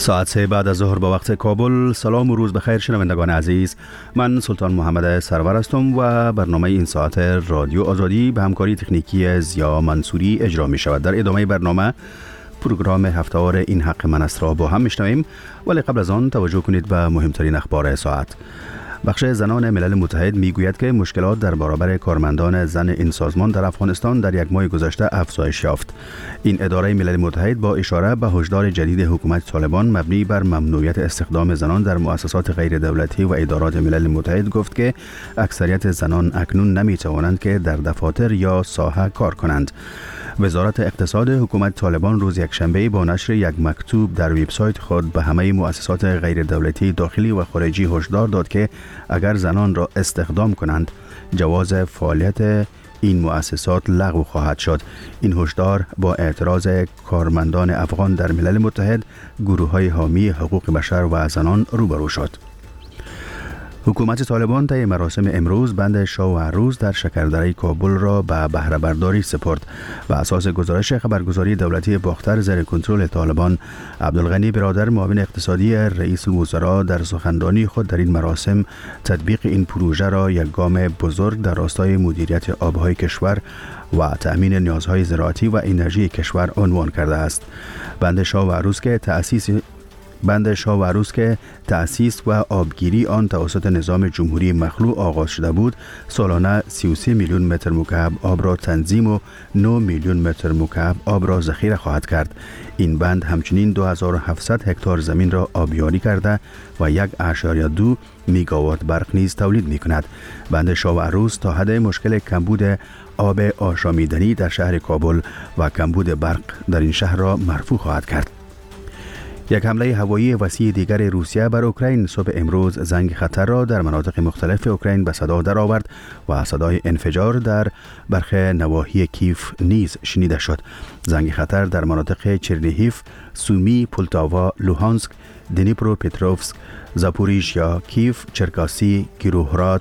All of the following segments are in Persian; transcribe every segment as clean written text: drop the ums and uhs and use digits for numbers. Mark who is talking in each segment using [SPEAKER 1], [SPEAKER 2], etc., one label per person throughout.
[SPEAKER 1] ساعت 3 بعد از ظهر با وقت کابل. سلام و روز بخیر شنوندگان عزیز. من سلطان محمد سرور هستم و برنامه این ساعت رادیو آزادی به همکاری تکنیکی زیا منصوری اجرا می شود. در ادامه برنامه پروگرام هفته‌وار این حق من است را با هم میشنویم، ولی قبل از آن توجه کنید به مهمترین اخبار ساعت. بخش زنان ملل متحد میگوید که مشکلات در برابر کارمندان زن این سازمان در افغانستان در یک ماه گذشته افزایش یافت. این اداره ملل متحد با اشاره به هشدار جدید حکومت طالبان مبنی بر ممنوعیت استخدام زنان در مؤسسات غیر دولتی و ادارات ملل متحد گفت که اکثریت زنان اکنون نمیتوانند که در دفاتر یا ساحه کار کنند. وزارت اقتصاد حکومت طالبان روز یکشنبه با نشر یک مکتوب در وبسایت خود به همه مؤسسات غیر دولتی داخلی و خارجی هشدار داد که اگر زنان را استخدام کنند جواز فعالیت این مؤسسات لغو خواهد شد. این هشدار با اعتراض کارمندان افغان در ملل متحد، گروه‌های حامی حقوق بشر و زنان روبرو شد. حکومت طالبان طی مراسم امروز بند شاه و عروس در شکردره کابل را به بهره برداری سپرد. و اساس گزارش خبرگزاری دولتی باختر زیر کنترل طالبان، عبدالغنی برادر معاون اقتصادی رئیس الوزراء در سخنرانی خود در این مراسم تطبیق این پروژه را یک گام بزرگ در راستای مدیریت آبهای کشور و تأمین نیازهای زراعتی و انرژی کشور عنوان کرده است. بند شاه و عروس که تأسیس و آبگیری آن توسط نظام جمهوری مخلوع آغاز شده بود، سالانه 33 میلیون متر مکعب آب را تنظیم و 9 میلیون متر مکعب آب را ذخیره خواهد کرد. این بند همچنین 2700 هکتار زمین را آبیاری کرده و 1.2 میگاوات برق نیز تولید می کند. بند شاه و عروس تا حد مشکل کمبود آب آشامیدنی در شهر کابل و کمبود برق در این شهر را مرفوع خواهد کرد. یک حمله هوایی وسیع دیگر روسیه بر اوکراین صبح امروز زنگ خطر را در مناطق مختلف اوکراین به صدا درآورد و صدای انفجار در برخی نواحی کیف نیز شنیده شد. زنگ خطر در مناطق چرنیهیف، سومی، پولتاوا، لوهانسک، دنیپرو پتروفسک، زاپوریژیا، کیف، چرکاسی، کیروهراد،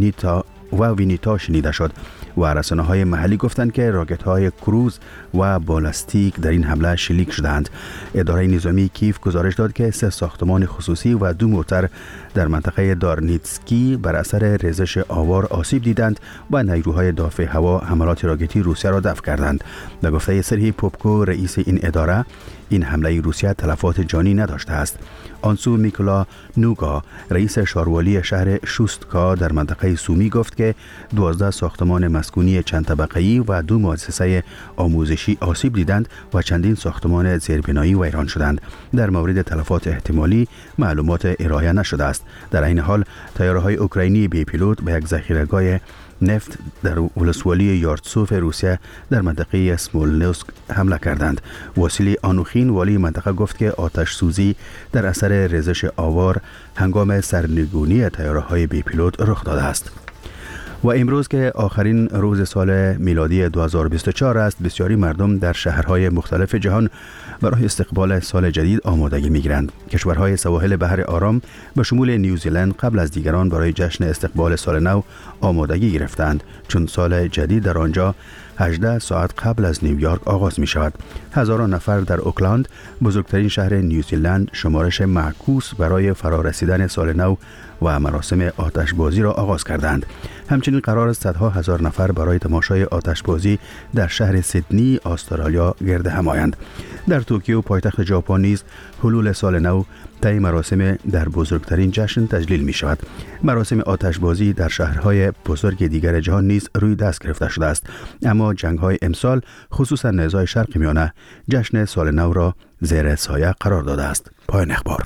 [SPEAKER 1] وینیتا شنیده شد و رسانه‌های محلی گفتند که راکت‌های کروز و بالستیک در این حمله شلیک شدند. اداره نظامی کیف گزارش داد که 3 ساختمان خصوصی و 2 موتر در منطقه دارنیتسکی بر اثر ریزش آوار آسیب دیدند و نیروهای دافع هوا حملات راکتی روسیه را دفع کردند. به گفته سرهی پوپکو رئیس این اداره، این حمله روسیه تلفات جانی نداشته است. آنسو میکولا نوگا رئیس شاروالی شهر شوستکا در منطقه سومی گفت که 12 ساختمان مسکونی چند طبقه‌ای و 2 مؤسسه آموزشی آسیب دیدند و چندین ساختمان زیربنایی ویران شدند. در مورد تلفات احتمالی معلومات ارائه نشده است. در این حال طیاره‌های اوکراینی بی پیلوت به یک ذخیره‌گاه نفت در ولسوالی یارتسوف روسیه در منطقه سمولنسک حمله کردند. واسیلی آنوخین والی منطقه گفت که آتش سوزی در اثر ریزش آوار هنگام سرنگونی طیاره‌های بی پیلوت رخ داده است. و امروز که آخرین روز سال میلادی 2024 است، بسیاری مردم در شهرهای مختلف جهان برای استقبال سال جدید آمادگی می‌گیرند. کشورهای سواحل بحر آرام به شمول نیوزیلند قبل از دیگران برای جشن استقبال سال نو آمادگی گرفتند، چون سال جدید در آنجا 18 ساعت قبل از نیویورک آغاز می شود. هزاران نفر در اوکلند، بزرگترین شهر نیوزیلند، شمارش معکوس برای فرارسیدن سال نو و مراسم آتشبازی را آغاز کردند. همچنین قرار است صدها هزار نفر برای تماشای آتشبازی در شهر سیدنی، استرالیا گرد هم آیند. در توکیو پایتخت ژاپن نیز حلول سال نو طی مراسم در بزرگترین جشن تجلیل می شود. مراسم آتشبازی در شهرهای بزرگ دیگر جهان نیز روی دست گرفته شده است، اما جنگ‌های امسال خصوصا نزاع شرق میانه جشن سال نو را زیر سایه قرار داده است. پایان اخبار.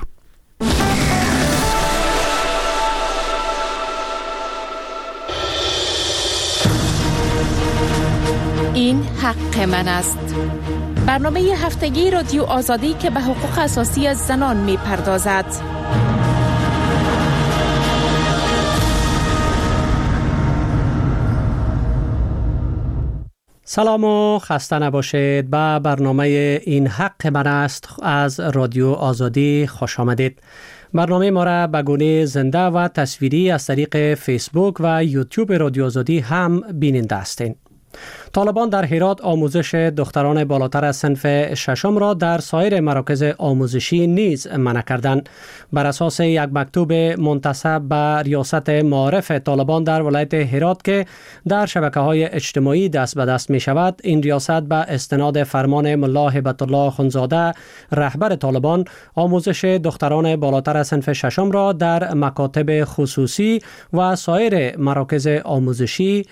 [SPEAKER 2] این حق من است. برنامه هفتگی رادیو آزادی که به حقوق اساسی از زنان می پردازد.
[SPEAKER 3] سلام و خسته نباشید. به برنامه این حق من است از رادیو آزادی خوش آمدید. برنامه ما را به گونه زنده و تصویری از طریق فیسبوک و یوتیوب رادیو آزادی هم بیننده هستین. طالبان در هرات آموزش دختران بالاتر از صنف ششم را در سایر مراکز آموزشی نیز منع کردند. بر اساس یک مکتوب منتسب به ریاست معارف طالبان در ولایت هرات که در شبکه‌های اجتماعی دست به دست می شود، این ریاست به استناد فرمان ملا هبت الله خونزاده رهبر طالبان آموزش دختران بالاتر از صنف ششم را در مکاتب خصوصی و سایر مراکز آموزشی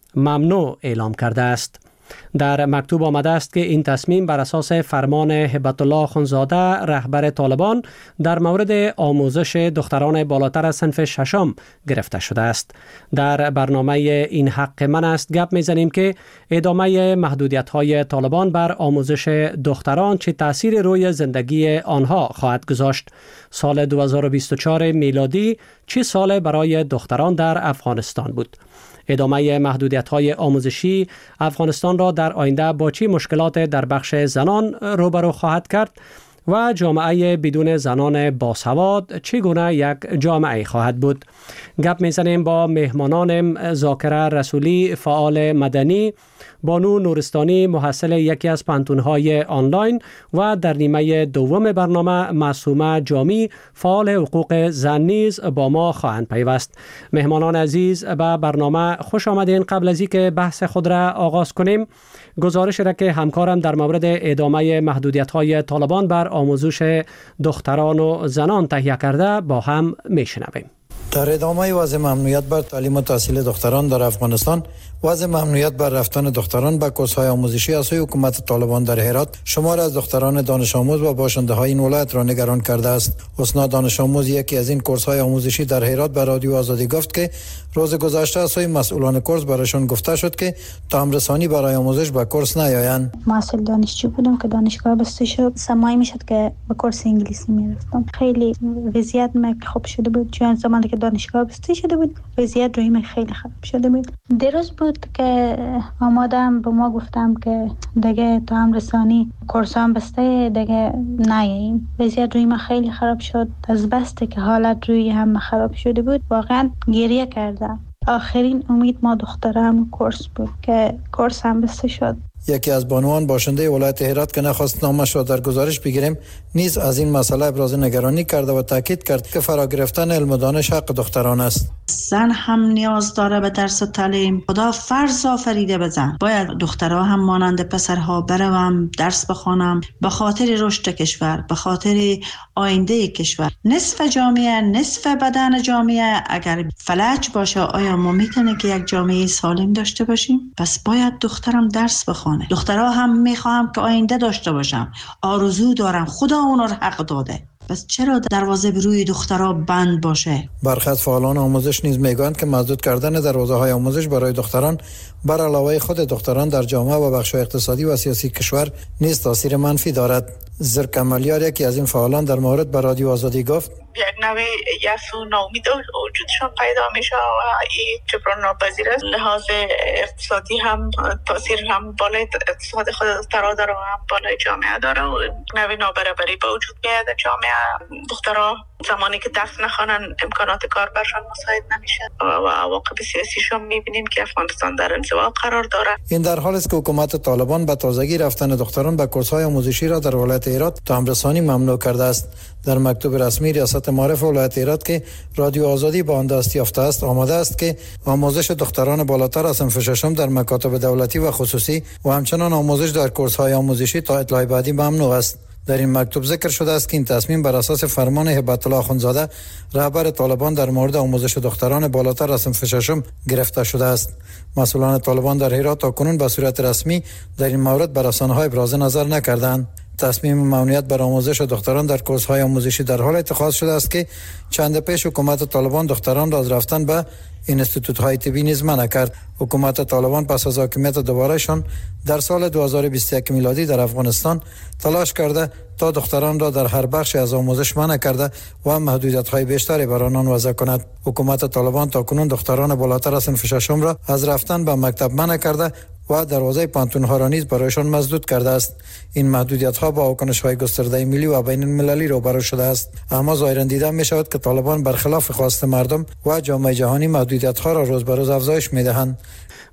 [SPEAKER 3] ممنوع اعلام کرده است. در مکتوب آمده است که این تصمیم بر اساس فرمان هبت الله خونزاده رهبر طالبان در مورد آموزش دختران بالاتر از صنف ششم گرفته شده است. در برنامه این حق من است گپ میزنیم که ادامه محدودیت‌های طالبان بر آموزش دختران چه تأثیر روی زندگی آنها خواهد گذاشت. سال 2024 میلادی چه سال برای دختران در افغانستان بود؟ ادامه محدودیت‌های آموزشی افغانستان را در آینده با چه مشکلات در بخش زنان روبرو خواهد کرد و جامعه بدون زنان باسواد چگونه یک جامعه خواهد بود؟ گپ میزنیم با مهمانان ذاکره رسولی فعال مدنی، بانو نورستانی محصل یکی از پانتون‌های آنلاین و در نیمه دوم برنامه معصومه جامی فعال حقوق زن نیز با ما خواهند پیوست. مهمانان عزیز به برنامه خوش آمدین. قبل از اینکه بحث خود را آغاز کنیم گزارش را که همکارم در مورد ادامه محدودیت‌های طالبان بر آموزش دختران و زنان تهیه کرده با هم میشنویم.
[SPEAKER 4] در ادامه وضع ممنوعیت بر تعلیم و تحصیل دختران در افغانستان، وضع ممنوعیت بر رفتن دختران به کورس‌های آموزشی از سوی حکومت طالبان در هرات شمار از دختران دانش آموز و باشنده‌های این ولایت را نگران کرده است. حسنا دانش آموز یکی از این کورس‌های آموزشی در هرات به رادیو آزادی گفت که روز گذشته از سوی مسئولان کورس برایشان گفته شد که تام رسانی برای آموزش به کورس نیایند.
[SPEAKER 5] مسئول دانشجو بودم که دانشگاه بسته شد، سماعی میشد که به کورس انگلیسی میرفتم. خیلی وضعیت من خوب شده بود، چون زمانی که دانشگاه بسته شده بود وضعیت روی من خیلی خراب شده بود. دیروز بود که آمادم به ما گفتم که دیگه تام رسانی کورس هم بسته، دیگه نیاییم. وضعیت روی من خیلی خراب شد، از بسته که حالت روی هم خراب شده بود واقعا گریه کردم. آخرین امید ما دخترم کورس بود که کورس هم بسته شد.
[SPEAKER 4] یکی از بانوان باشنده ولایت هرات که نخواست نامش را در گزارش بگیریم نیز از این مسئله ابراز نگرانی کرد و تاکید کرد که فرا گرفتن علم و دانش حق دختران است.
[SPEAKER 6] زن هم نیاز داره به درس و تعلیم. خدا فرض آفریده به زن. باید دخترها هم مانند پسرها بروم درس بخوانم به خاطر رشد کشور، به خاطر آینده کشور. نصف جامعه، نصف بدن جامعه اگر فلج باشه، آیا ما میتونه که یک جامعه سالم داشته باشیم؟ پس باید دخترم درس بخونه. دخترها هم میخوام که آینده داشته باشم، آرزو دارم، خدا اونا رو حق داده. پس چرا دروازه به روی دخترها بند باشه؟
[SPEAKER 4] برخی از فعالان آموزش نیز میگویند که مسدود کردن دروازه‌های آموزش برای دختران بر علاوه خود دختران در جامعه و بخش اقتصادی و سیاسی کشور نیز تاثیر منفی دارد. زرکمالیار یکی از این فعالان در مورد به رادیو آزادی گفت:
[SPEAKER 7] یک نوع یأس و ناامید وجودشان پیدا میشه و این جبران ناپذیر است. لحاظ اقتصادی هم تاثیر هم بالای اقتصاد خود دخترها داره و هم بالای جامعه داره و نوع نابرابری به وجود میاد. جامعه دخترها زمانی که درس نخوانن امکانات کار برشان مساعد نمیشه و عواقب سیاسیشون میبینیم که افغانستان در انزوا قرار داره.
[SPEAKER 4] این در حالی است که حکومت طالبان به تازگی رفتن دختران به کورس‌های آموزشی را در ولایت هرات تام رسانی ممنوع کرده است. در مکتوب رسمی ریاست معارف ولایت هرات که رادیو آزادی با آن دست یافته است آمده است که آموزش دختران بالاتر از صنف ششم در مکاتب دولتی و خصوصی و همچنان آموزش در کورس‌های آموزشی تا اطلاع بعدی ممنوع است. در این مکتوب ذکر شده است که این تصمیم بر اساس فرمان هبت الله خونزاده رهبر طالبان در مورد آموزش دختران بالاتر از صنف ششم گرفته شده است. مسئولان طالبان در هرات تاکنون به صورت رسمی در این مورد بر رسانه‌ها ابراز نظر نکردند. تصمیم ممنوعیت بر آموزش دختران در کورس‌های آموزشی در حال اتخاذ شده است که چند پیش حکومت طالبان دختران را از رفتن به اینستیتوت‌های طبی نیز منع کرد. حکومت طالبان پس از حاکمیت دوبارهشان در سال 2021 میلادی در افغانستان تلاش کرده تا دختران را در هر بخشی از آموزش منع کرده و محدودیت‌های بیشتری بر آنان وضع کند. حکومت طالبان تاکنون دختران بالاتر از صنف ششم را از رفتن به مکتب منع کرده و دروازه پانتون‌ها را نیز برایشان مسدود کرده است. این محدودیت‌ها با واکنش‌های گسترده ملی و بین المللی روبرو شده است. اما ظاهراً دیده می‌شود که طالبان برخلاف خواست مردم و جامعه جهانی محدودیت‌ها را روز به روز افزایش می‌دهند.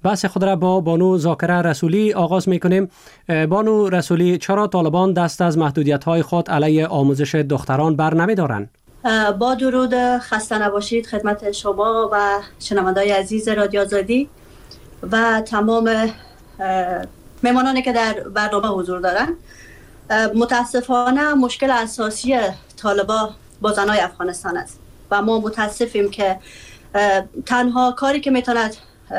[SPEAKER 3] بحث خود را با بانو ذاکره رسولی آغاز میکنیم. بانو رسولی، چرا طالبان دست از محدودیت‌های خود علیه آموزش دختران بر نمی‌دارند؟
[SPEAKER 8] با درود، خسته نباشید خدمت شما و شنونده‌های عزیز رادیو آزادی و تمام مهمانانی که در برنامه حضور دارند. متاسفانه مشکل اساسی طالبان با زنای افغانستان است و ما متاسفیم که تنها کاری که میتواند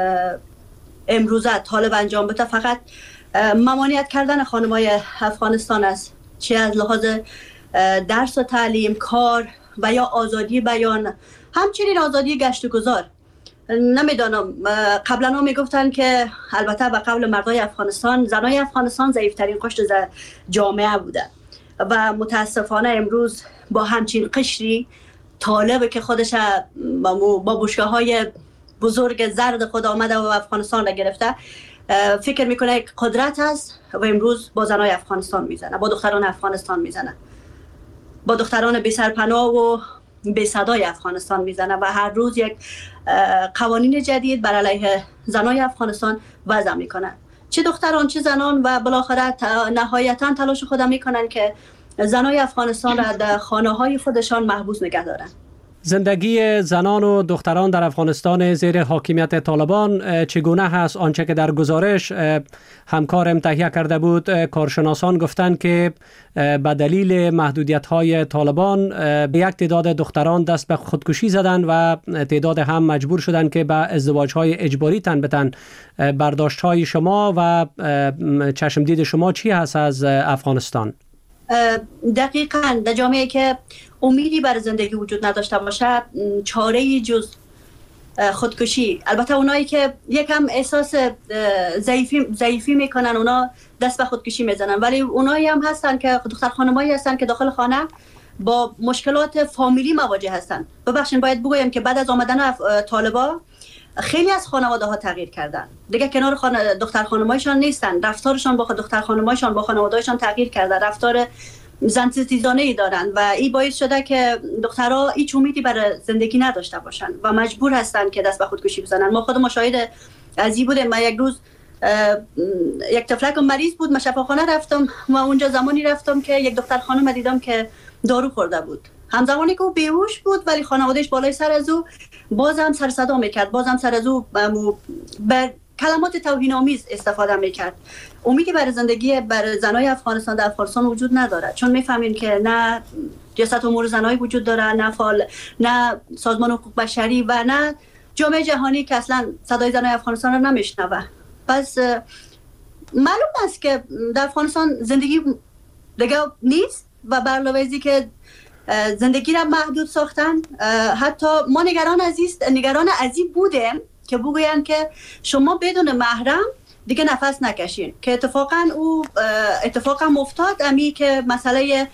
[SPEAKER 8] امروزه طالب انجام بده فقط ممانعت کردن خانم‌های افغانستان است، چه از لحاظ درس و تعلیم، کار و یا آزادی بیان، همچنین آزادی گشت و گذار. نمیدانم، قبلا ها میگفتن که البته به قول مردای افغانستان زنای افغانستان ضعیفترین قشر جامعه بوده و متاسفانه امروز با همچین قشری طالب که خودش با بشکه‌های بزرگ زرد خود آمده و افغانستان را گرفته فکر میکنه که قدرت است و امروز با زنای افغانستان میزنه، با دختران افغانستان میزنه، با دختران بی سرپناه و بی صدای افغانستان میزنه و هر روز یک قوانین جدید بر علیه زنای افغانستان وضع میکنه، چه دختران چه زنان، و بالاخره نهایتا تلاش خود میکنن که زنای افغانستان را در خانه های خودشان محبوس نگه دارن.
[SPEAKER 3] زندگی زنان و دختران در افغانستان زیر حاکمیت طالبان چگونه هست؟ آنچه که در گزارش همکارم تهیه کرده بود، کارشناسان گفتند که به دلیل محدودیت‌های طالبان یک تعداد دختران دست به خودکشی زدند و تعداد هم مجبور شدند که به ازدواج‌های اجباری تن بتن. برداشت‌های شما و چشمدید شما چی هست از افغانستان؟
[SPEAKER 8] دقیقاً در جامعه که امیدی بر زندگی وجود نداشته باشه چاره‌ای جز خودکشی، البته اونایی که یکم احساس ضعیفی میکنن اونا دست به خودکشی میزنن، ولی اونایی هم هستن که دختر خانمایی هستن که داخل خانه با مشکلات فامیلی مواجه هستن. ببخشید باید بگویم که بعد از آمدن طالبا خیلی از خانواده ها تغییر کردن، دیگه کنار دختر خانمایشان نیستن، رفتارشان با دختر خانمایشان با خانواده‌هاشون تغییر کرده، رفتار زن ستیزانه‌ای دارن و این باعث شده که دخترها هیچ امیدی برای زندگی نداشته باشن و مجبور هستن که دست به خودکشی بزنن. ما خود مشاهده از این بودیم. من یک روز یک طفلک مریض بود، من شفاخانه رفتم و اونجا زمانی رفتم که یک دختر خانم دیدم که دارو خورده بود، همزمانی که او بیهوش بود ولی خانواده‌اش بالای سر از او بازم سر صدا میکرد، بازم سر از او به کلمات توهین‌آمیز استفاده میکرد. امیدی برای زندگی برای زنای افغانستان در افغانستان وجود نداره، چون میفهمین که نه ریاست امور زنای وجود داره، نه سازمان حقوق بشری و نه جامعه جهانی که اصلا صدای زنای افغانستان رو نمیشنوه. پس معلوم است که در افغانستان زندگی دیگه نیست و بر علاوه ازی که زندگی را محدود ساختن، حتی ما نگران از این بودیم که بگوین که شما بدون محرم دیگه نفس نکشین، که اتفاقا افتاد امی که مسئله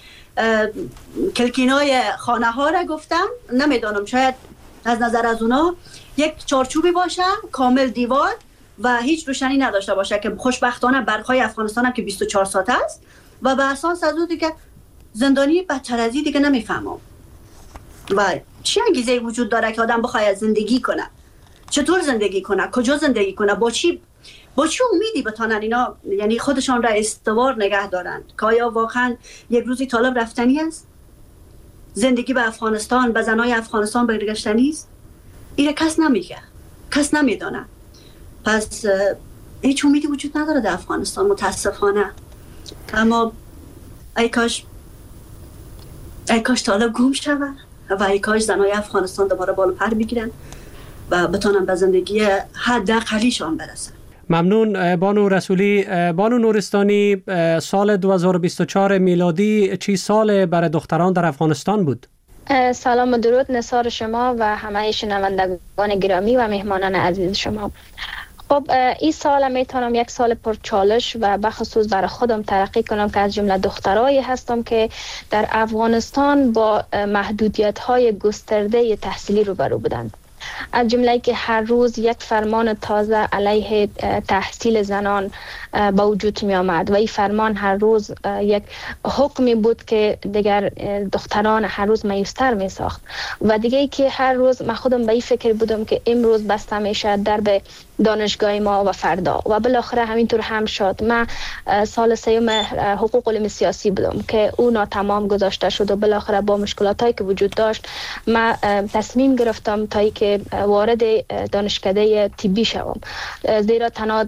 [SPEAKER 8] کلکینای خانه ها را گفتم. نمیدانم، شاید از نظر از اونا یک چارچوبی باشه کامل دیوار و هیچ روشنی نداشته باشه، که خوشبختانه برقای افغانستان هم که 24 ساعته است و به اساس از اون دیگه زندانی بدتر از این دیگه نمیفهمم و چی انگیزه وجود داره که آدم بخواد زندگی کنه، چطور زندگی کنه، کجا زندگی کنه، با چی امیدی بتانن اینا یعنی خودشان را استوار نگه دارن که آیا واقعا یک روزی طالب رفتنی است؟ زندگی به افغانستان، به زنای افغانستان برگشتنی است؟ اینا کس نمیگه، کس نمیدونه. پس هیچ امیدی وجود نداره در افغانستان متاسفانه. اما ای کاش طالب گم شود و ای کاش زنای افغانستان دوباره بالا پر بگیرن و بتونن به زندگی حداقلیشان برسن.
[SPEAKER 3] ممنون بانو رسولی. بانو نورستانی، سال 2024 میلادی چی سال برای دختران در افغانستان بود؟
[SPEAKER 9] سلام و درود نثار شما و همه شنوندگان گرامی و مهمانان عزیز شما. خب این سال میتونم یک سال پر چالش و بخصوص برای خودم ترقی کنم که از جمله دخترایی هستم که در افغانستان با محدودیت‌های گسترده تحصیلی روبرو بودند. از جمله که هر روز یک فرمان تازه علیه تحصیل زنان به وجود می آمد و این فرمان هر روز یک حکمی بود که دیگر دختران هر روز مایوستر می ساخت و دیگه که هر روز من خودم به این فکر بودم که امروز بسته میشه درب دانشگاه ما و فردا و بالاخره همینطور هم شد. من سال سیوم حقوق علمی سیاسی بودم که او ناتمام گذاشته شد و بالاخره با مشکلاتایی که وجود داشت من تصمیم گرفتم تا که وارد دانشکده طبی شوم، زیرا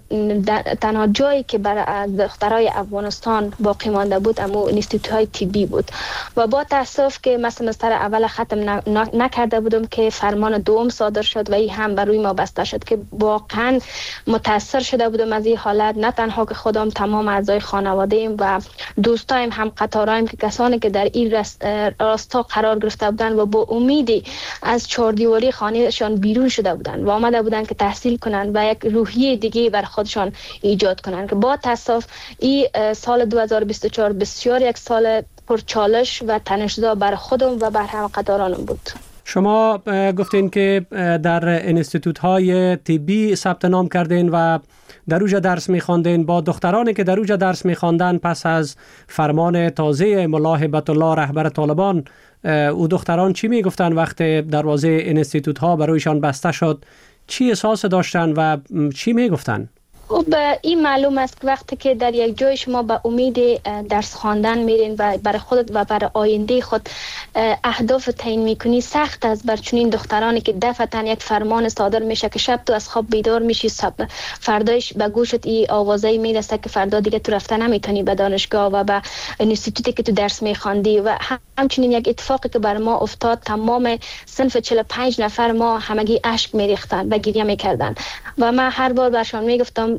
[SPEAKER 9] تنها جایی که برای دخترای افغانستان باقی مانده بود اما انستیتوت‌های طبی بود و با تاسف که من سمستر اول ختم نکرده بودم که فرمان دوم صادر شد و این هم بر روی ما بسته شد که واقعا متاثر شده بودم از این حالت. نه تنها که خودم، تمام اعضای خانواده‌ام و دوستایم هم قطارایم که کسانی که در این راستا قرار گرفته بودند و با امیدی از چهاردیواری خانهشان بیرون شده بودند و آمده بودند که تحصیل کنند و یک روحیه دیگه بر خودشان ایجاد کنند که با تاسف این سال 2024 بسیار یک سال پرچالش و تنش‌زا بر خودم و بر هم قطارانم بود.
[SPEAKER 3] شما گفتین که در انستیتوت های طبی ثبت نام کردین و در اوجا درس می‌خواندین. با دخترانی که در اوجا درس می‌خواندن پس از فرمان تازه ملا هبت الله رهبر طالبان، او دختران چی میگفتن وقتی دروازه انستیتوت ها برایشان بسته شد؟ چی احساس داشتن و چی میگفتن؟
[SPEAKER 9] خب این معلوم است که وقتی که در یک جای شما به امید درس خواندن میرین و برای خودت و برای آینده خود اهداف تعیین میکنی، سخت است بر چنین دخترانی که دفعتاً یک فرمان صادر میشه که شب تو از خواب بیدار میشی، فردایش به گوشت این آوازه میرسه که فردا دیگه تو رفته نمیتونی به دانشگاه و به انستیتوتی که تو درس میخواندی. و همچنین یک اتفاقی که بر ما افتاد، تمام صنف 45 نفر ما همگی اشک میریختن و گریه میکردن و من هر بار برشان میگفتم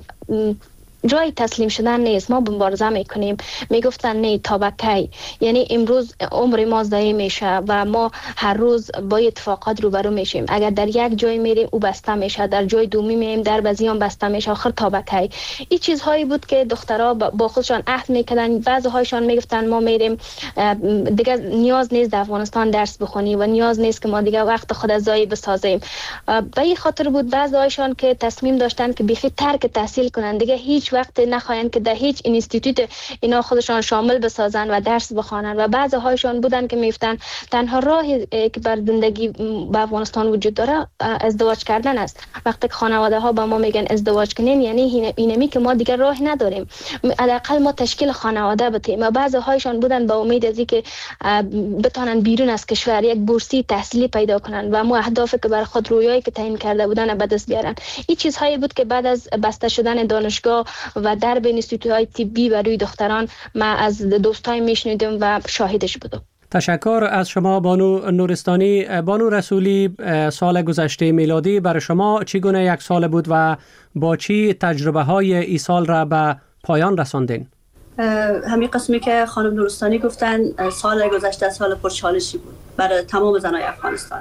[SPEAKER 9] جای تسلیم شدن نیست، ما مبارزه میکنیم. میگفتن نه تابکی، یعنی امروز عمر ما ضایع میشه و ما هر روز با اتفاقات روبرو میشیم. اگر در یک جای میریم او بسته میشه، در جای دومی میریم در بزیان بسته میشه، آخر تابکی. این چیزهایی بود که دخترها با خودشان عهد میکردن. بعضی هایشان میگفتن ما میریم دیگه نیاز نیست در افغانستان درس بخونی و نیاز نیست که ما دیگه وقت خود ضایع بسازیم. به این خاطر بود بعضی هایشان که تصمیم داشتن که بیخی ترک تحصیل کنن، دیگه هیچ وقت نخواهند که در هیچ اینستیتوت اینا خودشان شامل بسازن و درس بخوانن. و بعضی هایشان بودن که میفتن تنها راهی که بر زندگی به افغانستان وجود داره ازدواج کردن است. وقتی که خانواده ها با ما میگن ازدواج کنین، یعنی اینمی که ما دیگر راه نداریم، حداقل ما تشکیل خانواده بتیم. و بعضی هایشان بودن با امید از اینکه بتونن بیرون از کشور یک بورسی تحصیلی پیدا کنن و مو اهدافی که بر خود رویایی که تعیین کرده بودن به دست بیارن. این چیزهایی بود که بعد از بسته شدن دانشگاه و درب انستیتوت‌های طبی برای دختران ما از دوستای میشنیدم و شاهدش بودم.
[SPEAKER 3] تشکر از شما بانو نورستانی. بانو رسولی، سال گذشته میلادی برای شما چگونه یک سال بود و با چی تجربه های این سال را به پایان رساندین؟
[SPEAKER 8] همین قسمی که خانم نورستانی گفتن، سال گذشته سال پرچالشی بود برای تمام زنای افغانستان.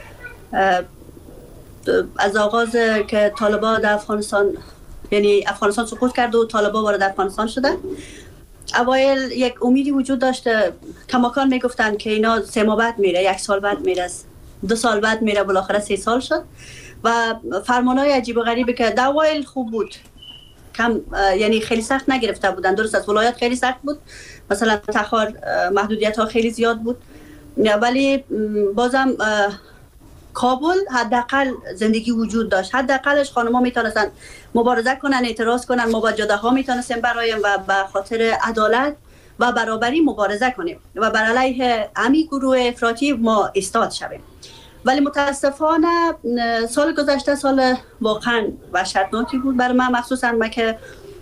[SPEAKER 8] از آغاز که طالبان در افغانستان، یعنی افغانستان سقوط کرد و طالبان وارد افغانستان شده، اوایل یک امیدی وجود داشته. کماکان میگفتن که اینا 3 ماه بعد میره، 1 سال بعد میره، 2 سال بعد میره، بالاخره 3 سال شد و فرمانهای عجیب و غریبی که در اوایل خوب بود، کم یعنی خیلی سخت نگرفته بودن. درست است ولایت خیلی سخت بود، مثلا تخار محدودیت ها خیلی زیاد بود، ولی بازم کابل حداقل زندگی وجود داشت. حداقلش خانم‌ها میتونستن مبارزه کنن، اعتراض کنن، ما با جداها میتونستیم برایم و به خاطر عدالت و برابری مبارزه کنیم و بر علیه همین گروه افراطی ما ایستاد شویم. ولی متاسفانه سال گذشته سال واقعا وحشتناکی بود برای من، مخصوصا من که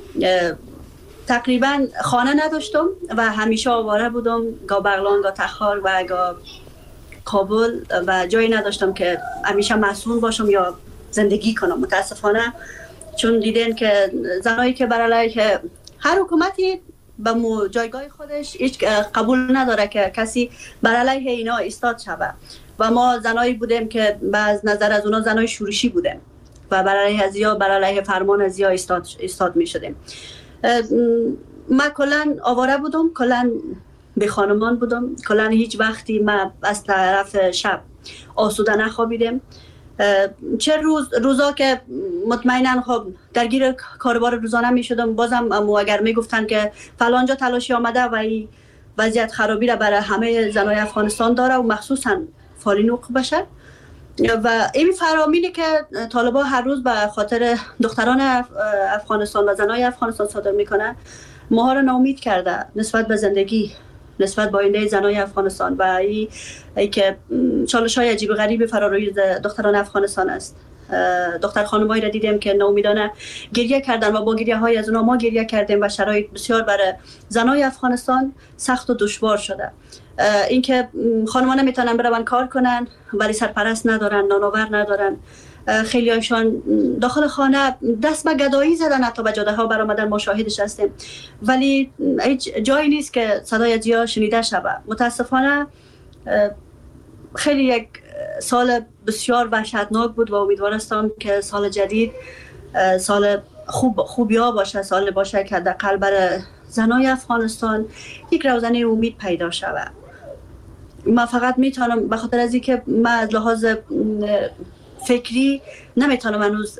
[SPEAKER 8] تقریبا خانه نداشتم و همیشه آواره بودم، گاه بغلان، گاه تخار و گاه کابل و جایی نداشتم که همیشه مسئول باشم یا زندگی کنم. متاسفانه چون دیدن که زنایی که برای که هر حکومتی به جایگاه خودش هیچ قبول نداره که کسی بر علیه اینا ایستاد شود و ما زنایی بودیم که از نظر از اونا زنای شورشی بودیم و بر علیه ازیا، بر علیه فرمان ازیا ایستاد می شدیم. من کلن آواره بودم، کلن به خانمان بودم، کلن هیچ وقتی من از طرف شب آسوده نخوابیدم چه روزا که مطمئنا خب درگیر کاربار روزانه می شدم، بازم اگر می گفتن که فلانجا تلاشی آمده و این وضعیت خرابی را برای همه زنای افغانستان داره و مخصوصا فعالین حقوق بشر و این فرامینی که طالبان هر روز به خاطر دختران افغانستان و زنای افغانستان صادر میکنه ما را ناامید کرده نسبت به زندگی، نسبت با آینده زنای افغانستان و ای که چالش‌های عجیب غریب فراروی دختران افغانستان است. دختر خانمایی را دیدیم که ناامیدانه گریه کردن و با گریه های از اونها ما گریه کردیم و شرایط بسیار برای زنای افغانستان سخت و دشوار شده. اینکه خانم‌ها نمیتونن برن کار کنن ولی سرپرست ندارن، نانآور ندارن، خیلی هایشان داخل خانه دست به گدایی زدن، حتی به جاده ها برآمدن، ما شاهدش هستیم ولی هیچ جایی نیست که صدای جیا شنیده شود. متاسفانه خیلی یک سال بسیار وحشتناک بود و امیدوارم که سال جدید سال خوبیا باشه، سال باشه که حداقل برای زنای افغانستان یک روزنه امید پیدا شود. من فقط میتونم به خاطر از اینکه من از لحاظ فکری نمیتونم هنوز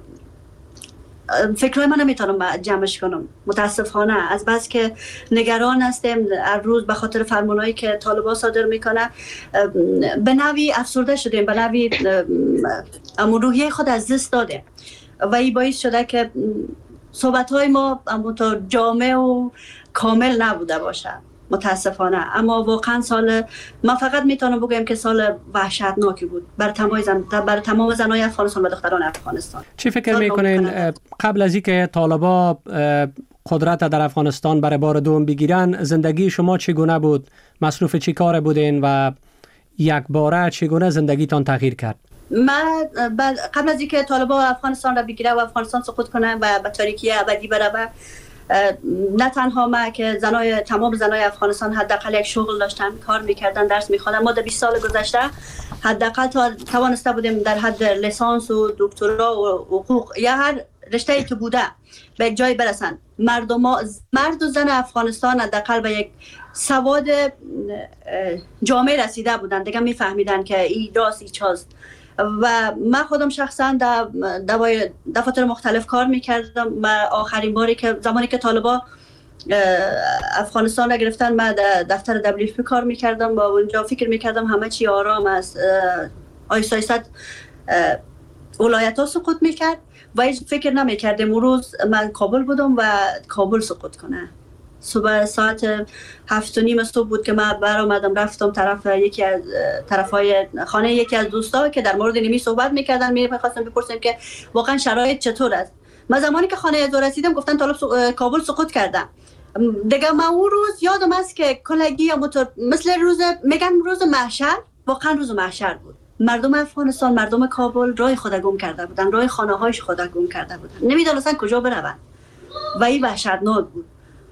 [SPEAKER 8] فکرهای من نمیتونم جمعش کنم متاسفانه، از بس که نگران هستیم هر روز به خاطر فرمانهایی که طالبان صادر میکنه به نوعی افسرده شدیم، به نوعی روحیه خود از دست دادیم و این باعث شده که صحبت‌های ما تا جامع و کامل نبوده باشه متاسفانه. اما واقعا من فقط میتونم بگم که سال وحشتناکی بود برای تمام زنای افغانستان و دختران افغانستان.
[SPEAKER 3] چی فکر میکنین قبل از اینکه طالبان قدرت در افغانستان برای بار دوم بگیرن زندگی شما چگونه بود؟ مصروف چی کار بودین و یک باره چگونه زندگیتان تغییر کرد؟
[SPEAKER 8] من قبل از اینکه طالبان افغانستان را بگیره و افغانستان سقوط کنه و به تاریکی ابدی بره، نه تنها ما که تمام زنای افغانستان حداقل یک شغل داشتن، کار میکردن، درس میخوندن. ما در 20 سال گذشته حداقل توانسته بودیم در حد لیسانس و دکترا و حقوق یا هر رشته‌ای که بوده به یک جای برسن. مرد و زن افغانستان حداقل به یک سواد جامع رسیده بودن، دیگه میفهمیدن که این راست این چاست. و من خودم شخصا دفاتر مختلف کار میکردم و آخرین باری که زمانی که طالبان افغانستان را گرفتن من دفتر WFP کار میکردم و اونجا فکر میکردم همه چی آرام است، آیسته آیسته ولایت ها سقوط میکرد و هیچ فکر نمیکردم اون روز من کابل بودم و کابل سقوط کنه. صبح ساعت 7:30 صبح بود که من برآمدم رفتم طرف یکی از طرفای خانه یکی از دوستا که در مورد نیمی صحبت میکردن. میخواستم بپرسم که واقعا شرایط چطور است. من زمانی که خانه از رسیدم گفتن کابل سقوط کردن. دیگه من اون روز یادم است که کلگی مثل میگن روز محشر، واقعا روز محشر بود. مردم افغانستان، مردم کابل راه خود گم کرده بودن، راه خانه هایش خود گم کرده بودن، نمیدونستن کجا بروند و این وحشتناک بود.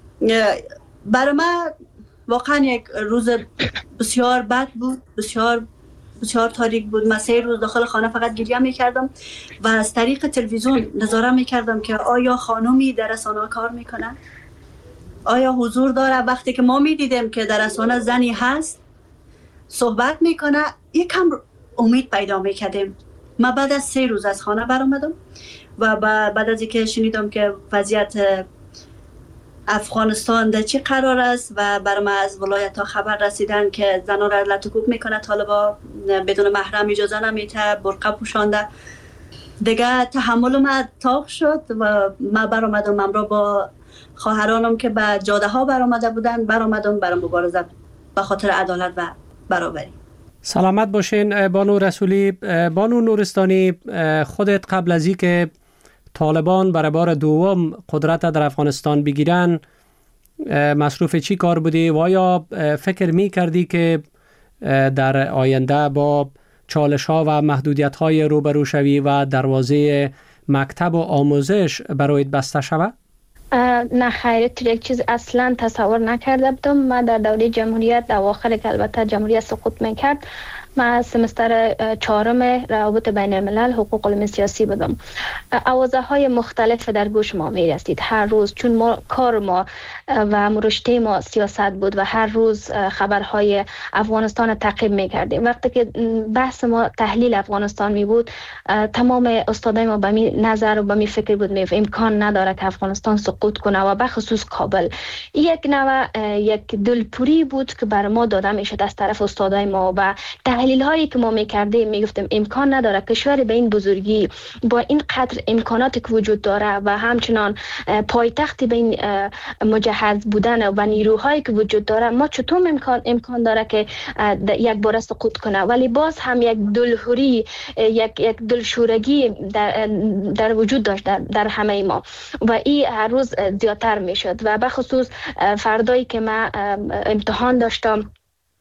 [SPEAKER 8] برای من واقعا یک روز بسیار بد بود، بسیار بسیار تاریک بود. من 3 روز داخل خانه فقط گریه میکردم و از طریق تلویزیون نظاره میکردم که آیا خانومی در رسانه کار میکنه، آیا حضور داره. وقتی که ما میدیدیم که در رسانه زنی هست صحبت میکنه یکم امید پیدا میکردیم. من بعد از 3 روز از خانه برآمدم و بعد از اینکه شنیدم که وضعیت افغانستان در چه قرار است و برای من از ولایت ها خبر رسیدن که زنان را لطکوک میکنه طالبا، بدون محرم اجازه نمیده، برقه پوشانده، دیگه تحمل من تاق شد و من برآمدم همراه با خواهرانم که به جاده ها برآمدم برای مبارزه به خاطر عدالت و برابری.
[SPEAKER 3] سلامت باشین بانو رسولی. بانو نورستانی، خودت قبل از اینکه طالبان برای بار دوم قدرت در افغانستان بگیرن مصروف چی کار بودی و آیا فکر می کردی که در آینده با چالش ها و محدودیت های روبرو شوی و دروازه مکتب و آموزش برایت بسته شود؟
[SPEAKER 9] نه خیر، یک چیز اصلا تصور نکرده بودم. من در دوره جمهوریت اواخر که البته جمهوریت سقوط میکرد من سمستر 4 روابط بین الملل حقوق علمی سیاسی بودم. آوازه های مختلف در گوش ما می رسید هر روز، چون ما کار ما و رشته ما سیاست بود و هر روز خبرهای افغانستان تعقیب می کردیم. وقتی که بحث ما تحلیل افغانستان می بود، تمام استادای ما به می نظر و به می فکر بود امکان نداره که افغانستان سقوط کنه و به خصوص کابل. یک نوع یک دلپوری بود که بر ما داده می شد از طرف استادای ما و تحلیل هایی که ما می کردیم می گفتیم امکان نداره کشور به این بزرگی با این قدر امکاناتی که وجود داره و همچنان پایتختی به این مجهز بودن و نیروهایی که وجود داره، ما چطور امکان داره که یک بار سقوط کنه. ولی باز هم یک دلهوری، یک دلشورگی در وجود داشت در همه ما و این هر روز زیادتر می شد و به خصوص فردایی که من امتحان داشتم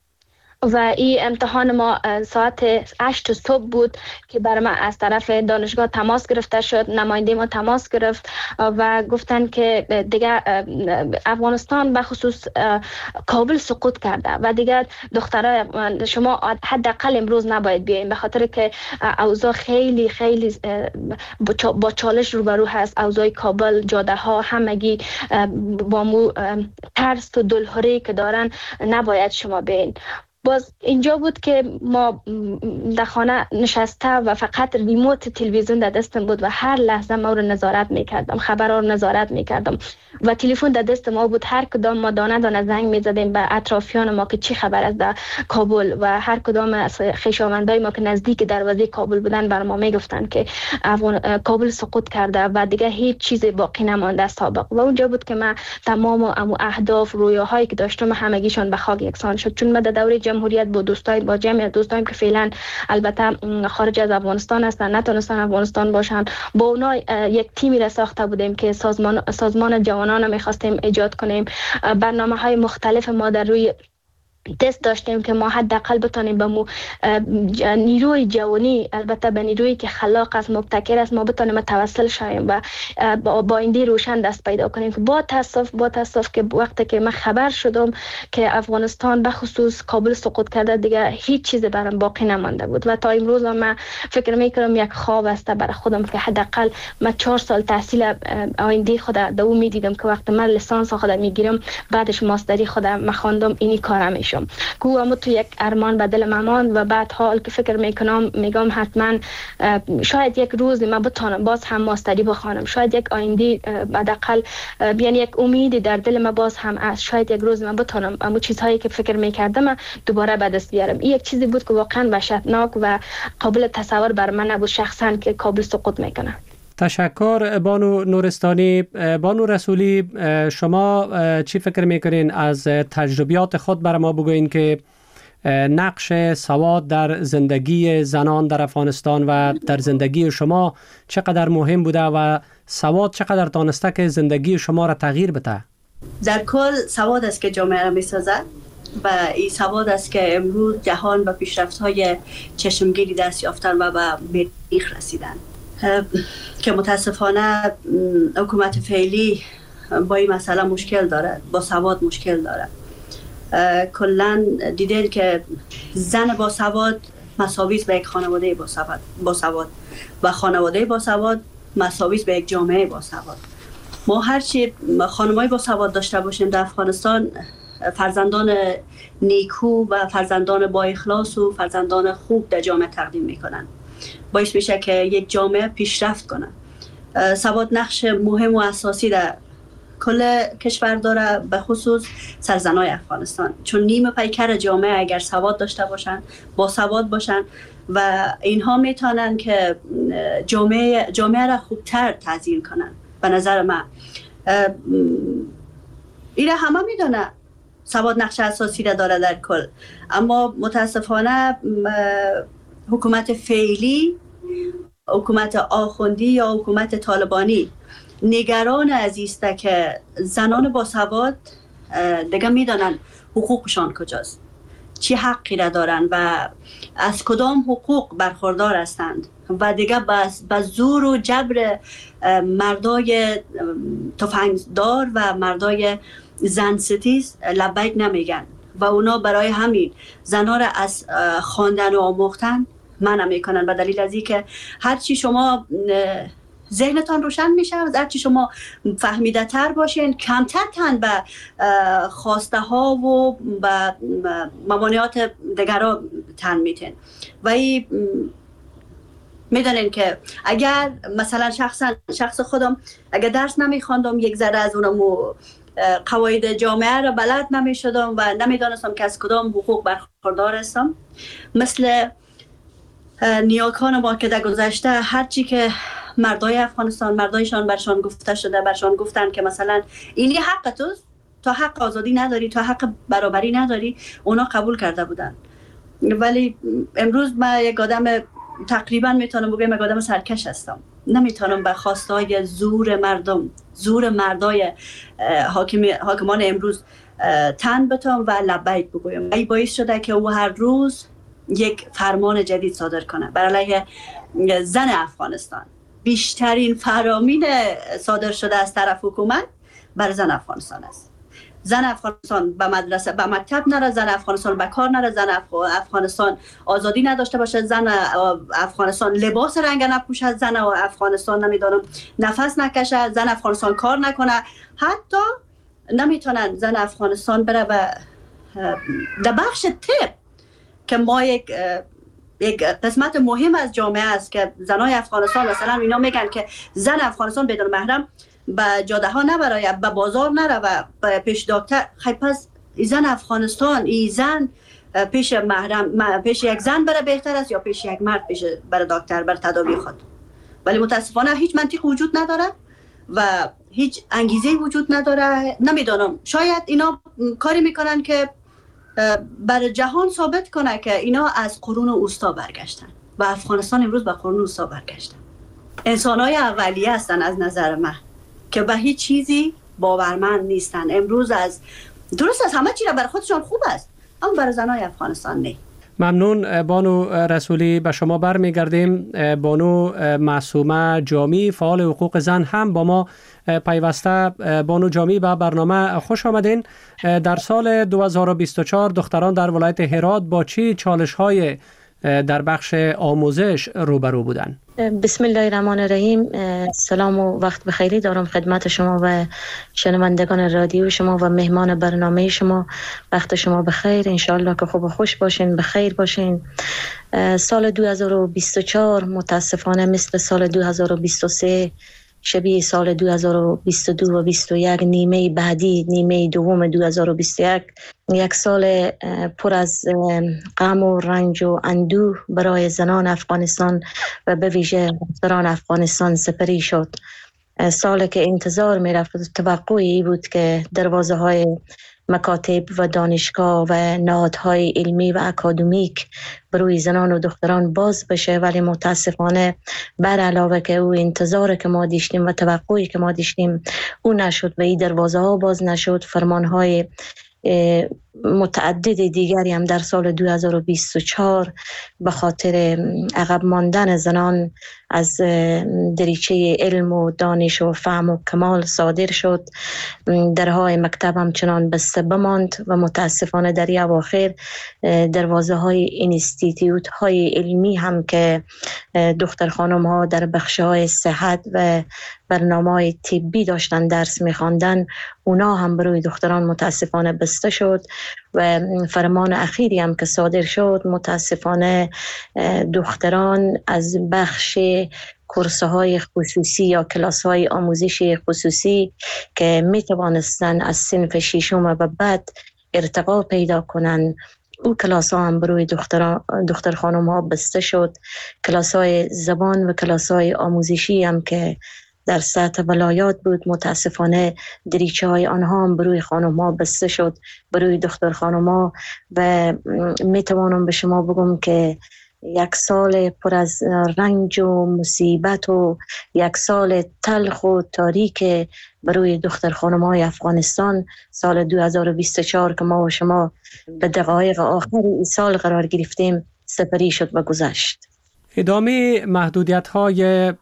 [SPEAKER 9] و این امتحان ما ساعت 8 صبح بود که برای من از طرف دانشگاه تماس گرفته شد، نماینده ما تماس گرفت و گفتن که دیگه افغانستان به خصوص کابل سقوط کرده و دیگه دخترای شما حداقل امروز نباید بیاین، به خاطر که اوضاع خیلی خیلی با چالش روبرو هست. اوضاع کابل، جاده ها همگی با مو ترس و دلهوری که دارن، نباید شما بیاین. باز اینجا بود که ما در خانه نشسته و فقط ریموت تلویزیون در دستم بود و هر لحظه ما رو نظارت میکردم، خبرها رو نظارت میکردم و تلفن در دست ما بود. هر کدام ما دانه دانه زنگ میزدیم به اطرافیان ما که چی خبر است در کابل و هر کدام از خویشاوندای ما که نزدیک دروازه کابل بودن بر ما میگفتن که کابل سقوط کرده و دیگه هیچ چیز باقی نمانده از سابق. و اونجا بود که من تمام اهداف رویاهایی که داشتم همگیشون به خاک یکسان شد، چون من در دوره جمهوریت با جمع دوستایم که فعلا البته خارج از افغانستان هستن نتونستن افغانستان باشن، با اونا یک تیمی را ساخته بودیم که سازمان جوانان میخواستیم ایجاد کنیم. برنامه‌های مختلف ما در روی دست داشتیم که ما حداقل بتونیم به نیروی جوانی، البته به نیرویی که خلاق است، مبتکر است، ما بتونیم متوسل شویم و با ایندی روشن دست پیدا کنیم. که با تاسف که وقتی که من خبر شدم که افغانستان به خصوص کابل سقوط کرده، دیگه هیچ چیز برام باقی نمانده بود و تا امروز من فکر میکنم یک خواب است برای خودم که حداقل من 4 سال تحصیل آینده خود دو میدیدم که وقتی من لیسانس خود میگیرم بعدش ماستری خودم مخواندم اینی کارم میشم. گویا تو یک ارمان به دل مامان و بعد حال که فکر میگم حتما شاید یک روز من بتونم باز هم ماستری بخوانم، شاید یک آینده حداقل یعنی یک امیدی در دل من باز هم است، شاید یک روز من بتونم اما چیزهایی که فکر میکردم دوباره به دست بیارم. این یک چیزی بود که واقعا وحشتناک و قابل تصور بر من نبود شخصا که کابل سقوط میکنه.
[SPEAKER 3] تشکر بانو نورستانی. بانو رسولی، شما چی فکر میکنین از تجربیات خود برای ما بگوین که نقش سواد در زندگی زنان در افغانستان و در زندگی شما چقدر مهم بوده و سواد چقدر تانسته که زندگی شما را تغییر بده؟
[SPEAKER 8] در کل سواد است که جامعه را میسازد و این سواد است که امروز جهان با پیشرفت‌های چشمگیری دست یافتن و به مریخ رسیدن که متاسفانه حکومت فعلی با این مسئله مشکل داره، با سواد مشکل داره. کلاً دیدین که زن با سواد مساویس به یک خانواده با سواد و خانواده با سواد مساویس به یک جامعه با سواد. ما هرچی خانمای با سواد داشته باشیم در افغانستان، فرزندان نیکو و فرزندان با اخلاص و فرزندان خوب در جامعه تقدیم میکنن، باعث میشه که یک جامعه پیشرفت کنه. سواد نقش مهم و اساسی در کل کشور داره، به خصوص سرزنای افغانستان، چون نیم پیکر جامعه اگر سواد داشته باشن، با سواد باشن و اینها میتونن که جامعه را خوبتر تزیین کنن. به نظر من اینا همه میدونه سواد نقش اساسی را داره در کل، اما متاسفانه حکومت فعلی، حکومت آخوندی یا حکومت طالبانی نگران از است که زنان با سواد دیگه میدانن حقوقشان کجاست، چی حقی را دارن و از کدام حقوق برخوردار هستند و دیگه با زور و جبر مردای تفنگدار و مردای زن ستیز لبیک نمیگن و اونا برای همین زنها را از خواندن و آموختن منع میکنن، به دلیل از اینکه هرچی شما ذهنتان روشن میشه، هرچی شما فهمیده تر باشین، کمتر تن به خواسته ها و به ممانعات دیگران تن میتین. و این میدونین که اگر مثلا شخص خودم اگر درس نمیخواندم، یک ذره از اونم قواعد جامعه را بلد نمیشدم و نمیدانستم که از کدام حقوق برخوردار هستم، مثل نیاکان ما که در گذشته هرچی که مردای افغانستان مردایشان برشان گفته شده، برشان گفتن که مثلا اینی حق توست، تو حق آزادی نداری، تو حق برابری نداری، اونا قبول کرده بودن. ولی امروز من یک آدم تقریبا میتونم بگم یک آدم سرکش هستم، نمیتونم به خواستای زور مردم، زور مردای حاکمان امروز تن بتم و لبیک بگویم. این باعث شده که او هر روز یک فرمان جدید صادر کنه بر علیه زن افغانستان. بیشترین فرامین صادر شده از طرف حکومت بر زن افغانستان است. زن افغانستان به مدرسه به مکتب نره، زن افغانستان به کار نره، زن افغانستان آزادی نداشته باشه، زن افغانستان لباس رنگ نپوشه، زن افغانستان نمیدونم نفس نکشه، زن افغانستان کار نکنه، حتی نمیتونن زن افغانستان بره به در بخش طب که ما یک قسمت مهم از جامعه است که زنای افغانستان مثلا اینا میگن که زن افغانستان بدون محرم به جاده ها نبره، به بازار نره و پیش دکتر. خیلی پس زن افغانستان ای زن پیش محرم پیش یک زن بره بهتر است یا پیش یک مرد پیش بره دکتر بر تداوی خود؟ ولی متاسفانه هیچ منطق وجود نداره و هیچ انگیزه وجود نداره. نمیدونم، شاید اینا کاری میکنن که بر جهان ثابت کنه که اینا از قرون وسطا برگشتن و افغانستان امروز به قرون وسطا برگشتن. انسان‌های اولیه هستن از نظر من که به هیچ چیزی باورمند نیستن. امروز از درست از همه چی را بر خودشان خوب است، اما برای زنای افغانستان نه.
[SPEAKER 3] ممنون بانو رسولی. به شما برمیگردیم. بانو معصومه جامی فعال حقوق زن هم با ما پیوسته. بانو جامی به برنامه خوش آمدین. در سال 2024 دختران در ولایت هرات با چه چالش‌های در بخش آموزش روبرو بودن؟
[SPEAKER 10] بسم الله الرحمن الرحیم. سلام و وقت بخیری دارم خدمت شما و شنوندگان رادیو شما و مهمان برنامه شما. وقت شما بخیر، انشالله که خوب و خوش باشین، بخیر باشین. سال 2024 متاسفانه مثل سال 2023 شبیه سال 2022 و 21 نیمه بعدی، نیمه دوم 2021 یک سال پر از غم و رنج و اندوه برای زنان افغانستان و به ویژه دختران افغانستان سپری شد. سالی که انتظار می رفت، توقعی بود که دروازه های مکاتب و دانشگاه و نهادهای علمی و اکادمیک بروی زنان و دختران باز بشه، ولی متاسفانه بر علاوه که او انتظار که ما داشتیم و توقعی که ما داشتیم او نشد و این دروازه ها باز نشد. فرمان های متعدد دیگری هم در سال 2024 به خاطر عقب ماندن زنان از دریچه علم و دانش و فهم و کمال صادر شد. درهای مکتب هم چنان بسته بماند و متاسفانه در اواخر دروازه های انستیتیوت های علمی هم که دختر خانم ها در بخش های صحت و برنامه های طبی داشتن درس می‌خواندن، اونا هم برای دختران متاسفانه بسته شد. و فرمان اخیری هم که صادر شد، متاسفانه دختران از بخش کورس‌های خصوصی یا کلاس‌های آموزش خصوصی که می‌توانستن از صنف ششم و بعد ارتقا پیدا کنن، او کلاس ها هم بروی دختر خانم ها بسته شد. کلاس های زبان و کلاس های آموزشی هم که در سطح ولایات بود، متاسفانه دریچه های آنها هم بروی خانم ها بسته شد، بروی دختر خانم ها. و میتوانم به شما بگم که یک سال پر از رنج و مصیبت و یک سال تلخ و تاریک بروی دختر خانم های افغانستان، سال 2024 که ما و شما به دقایق آخر این سال قرار گرفتیم، سپری شد و گذشت.
[SPEAKER 3] ادامه محدودیت‌های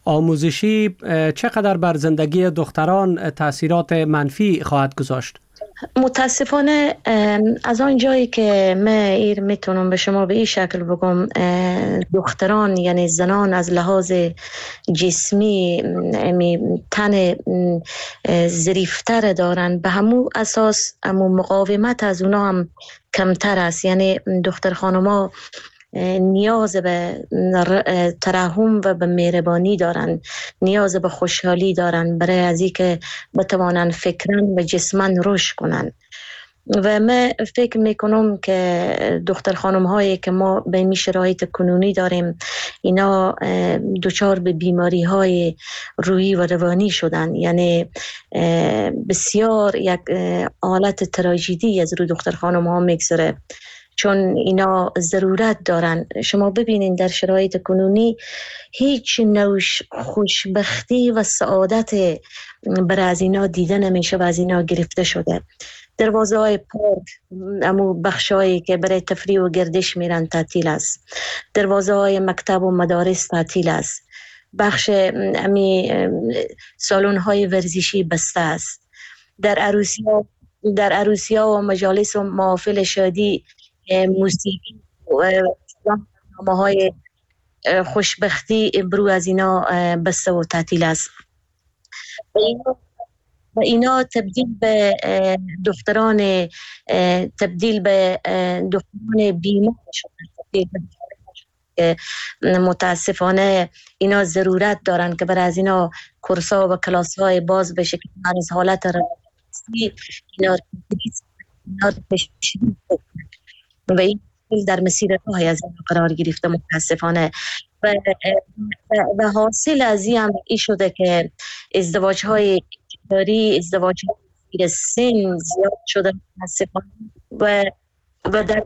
[SPEAKER 3] آموزشی چقدر بر زندگی دختران تأثیرات منفی خواهد گذاشت؟
[SPEAKER 10] متاسفانه از آن جایی که من میتونم به شما به این شکل بگم، دختران یعنی زنان از لحاظ جسمی تن ظریفتر دارن، به همون اساس همون مقاومت از اونا هم کمتر است. یعنی دختر خانوما نیاز به ترحم و به مهربانی دارن، نیاز به خوشحالی دارن برای از این که بتوانن فکرن و جسمن رشد کنن. و من فکر میکنم که دختر خانم هایی که ما به این شرایط کنونی داریم، اینا دچار به بیماری های روحی و روانی شدن. یعنی بسیار یک حالت تراژدی از روی دختر خانم ها میگذره، چون اینا ضرورت دارن. شما ببینین در شرایط کنونی هیچ نوع خوشبختی و سعادت برای از اینا دیده نمیشه و از اینا گرفته شده. دروازه های پارک، امو بخش هایی که برای تفریح و گردش میرن تعطیل است. دروازه های مکتب و مدارس تعطیل است. بخش امی سالن های ورزشی بسته است. در عروسی ها و مجالس و محافل شادی موسیقی و برنامه های خوشبختی برو از اینا بسته و تعطیل است. و اینا تبدیل به دختران بیمار شدن. متاسفانه اینا ضرورت دارن که برای از اینا کورس‌ها و کلاس‌های باز بشه که از حالت روانی اینا و این در مسیر راهی از این قرار گرفته متاسفانه. و حاصل از این هم این شده که ازدواج‌های اجباری، ازدواج‌های زیر سن زیاد شده متاسفانه. و در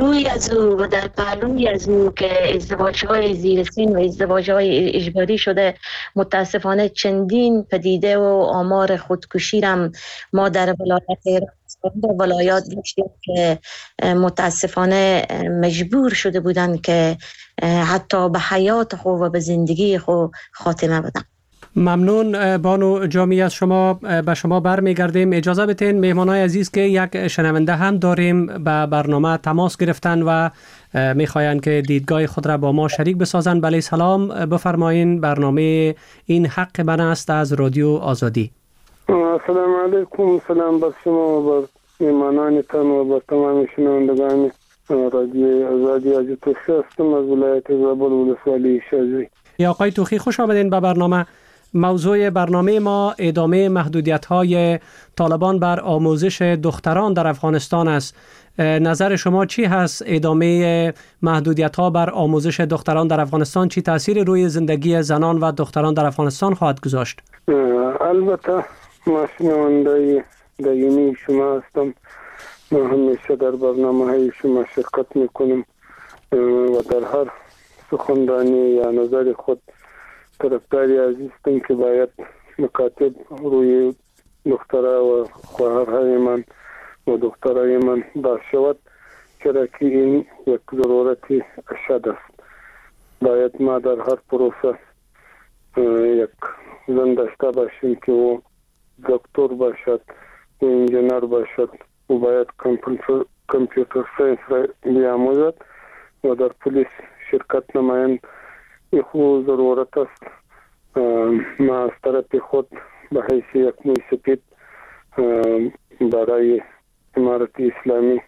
[SPEAKER 10] پهلوی از او که ازدواج‌های زیر سن و ازدواج‌های اجباری شده، متاسفانه چندین پدیده و آمار خودکشی هم ما در ولایات داشتیم که متاسفانه مجبور شده بودن که حتی به حیات خود و به زندگی خود خاتمه بدن.
[SPEAKER 3] ممنون بانو جامی از شما. به شما برمیگردیم. اجازه بدین مهمانای عزیز که یک شنونده هم داریم به برنامه تماس گرفتن و میخواین که دیدگاه خود را با ما شریک بسازن. بله سلام، بفرمایین. برنامه این حق من است از رادیو آزادی.
[SPEAKER 11] السلام علیکم. سلام بر شما و بر مهمانانتان و بر تمام شنوندگان رادیو آزادی. از توخی هستم از ولایت زابل ولسوالی شازی.
[SPEAKER 3] یا آقای توخی، خوش آمدین به برنامه. موضوع برنامه ما ادامه محدودیت‌های طالبان بر آموزش دختران در افغانستان است. نظر شما چی هست؟ ادامه محدودیت‌ها بر آموزش دختران در افغانستان چی تأثیر روی زندگی زنان و دختران در افغانستان خواهد گذاشت؟
[SPEAKER 11] البته ما شنونده دایمی شما هستم. ما همیشه در برنامه‌های شما شرکت می‌کنیم و در هر سخنرانی یا نظر خود طرفداری عزیزم که باید مکاتب روی دخترها و خواهرهای من و دخترای من باز شود، چرا که این یک ضرورتی اشد است. باید ما در هر پروسه یک زن داشته باشیم که او دکتر باشد و انجینر باشد و باید کامپیوتر ساینس را بیاموزد و در پلیس شرکت نمایند. این خوب ضرورت است. ما از طرف خود به حیث یک موی سپید برای امارت اسلامی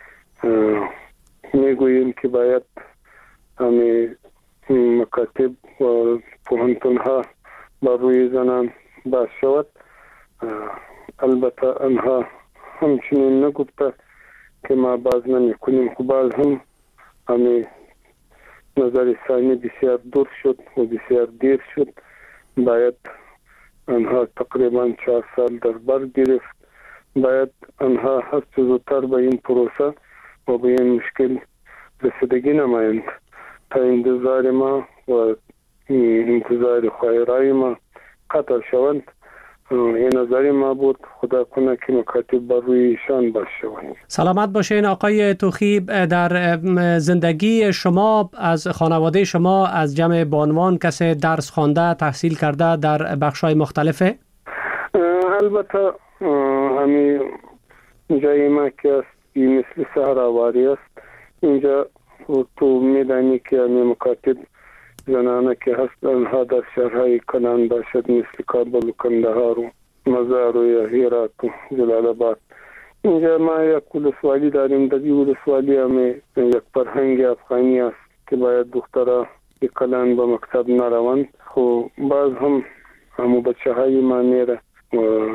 [SPEAKER 11] میگوییم که باید همین مکاتب و پوهنتونها بر روی زنان باز شود. البته آنها همچنین نگفته که ما باز نمی کنیم، که باز هم همین نظر ثانی بسیار دور شد و بسیار دیر شد. باید آنها تقریبا 4 سال در بر گرفت. باید آنها هر چه زودتر به این پروسه و به این مشکل رسیدگی نمایند تا انتظار ما و انتظار خواهرای ما قطع شوند. این نظری ما بود. خدا کنه که مکاتب بر روی ایشان باشه.
[SPEAKER 3] سلامت باشین آقای توخی. در زندگی شما از خانواده شما از جمع بانوان کسی درس خوانده تحصیل کرده در بخش‌های مختلفه؟
[SPEAKER 11] البته همین جای ما که است این مثل صحراواری است. اینجا تو میدانی که همین مکاتب زنانه که هست آنها در شهرهای کلان باشد مثل کابل و کندهار و مزار و هرات و جلال آباد. اینجا ما یک ولسوالی داریم. در این ولسوالی هم یک فرهنگ افغانی است که باید دخترها کلان به مکتب نروند. خو باز هم همو بچه های ما میره و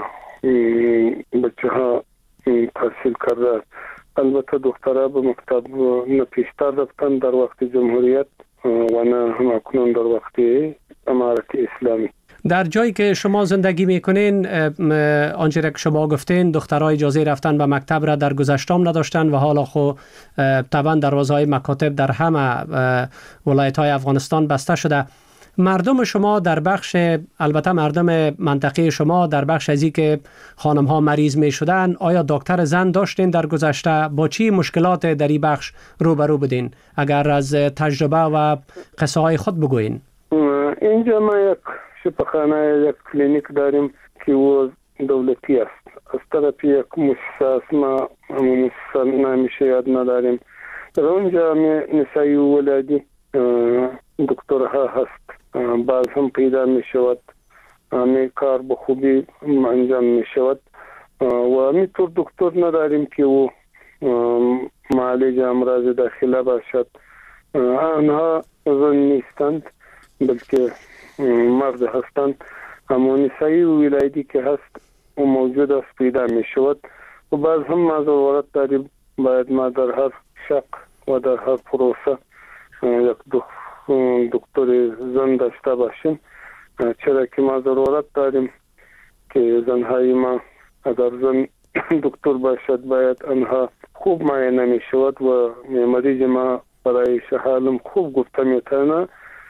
[SPEAKER 11] بچه ها تحصیل کرده. البته دخترها به مکتب نه پیشتر رفتن در وقت جمهوریت و نه هم اکنون در وقت امارت اسلامی.
[SPEAKER 3] در جایی که شما زندگی میکنین، آنچه که شما گفتین دخترها اجازه رفتن به مکتب را در گذشتم نداشتن و حالا خو طبعا دروازه‌های مکاتب در همه ولایت‌های افغانستان بسته شده. مردم شما در بخش، البته مردم منطقه شما در بخش ازی که خانم ها مریض می شدن، آیا دکتر زن داشتین در گذشته؟ با چی مشکلات در این بخش روبرو بدین؟ اگر از تجربه و قصه های خود بگوین.
[SPEAKER 11] اینجا ما یک شفاخانه، یک کلینیک داریم که او دولتی است. از طرف یک مؤسسه است. ما مؤسسه نمیشه یاد نداریم. در اونجا نسایی و ولادی دکترها هست. بعض هم پیدا می شود. می کار به خوبی انجام می شود و میطور دکتر نداریم که او معالج امراض داخله باشد. آنها زن نیستند بلکه مرد هستند. اما نسایی و ولادی که هست و موجود است پیدا می شود و بعض هم ما ضرورت داریم باید ما در هر شق و در هر پروسه یک دکتر زن داشته باشیم، چرا که ما ضرورت داریم که زنهای ما اگر زن دکتر باشد باید آنها خوب معاینه می شود و مریض ما برای حالم خوب گفته می تانه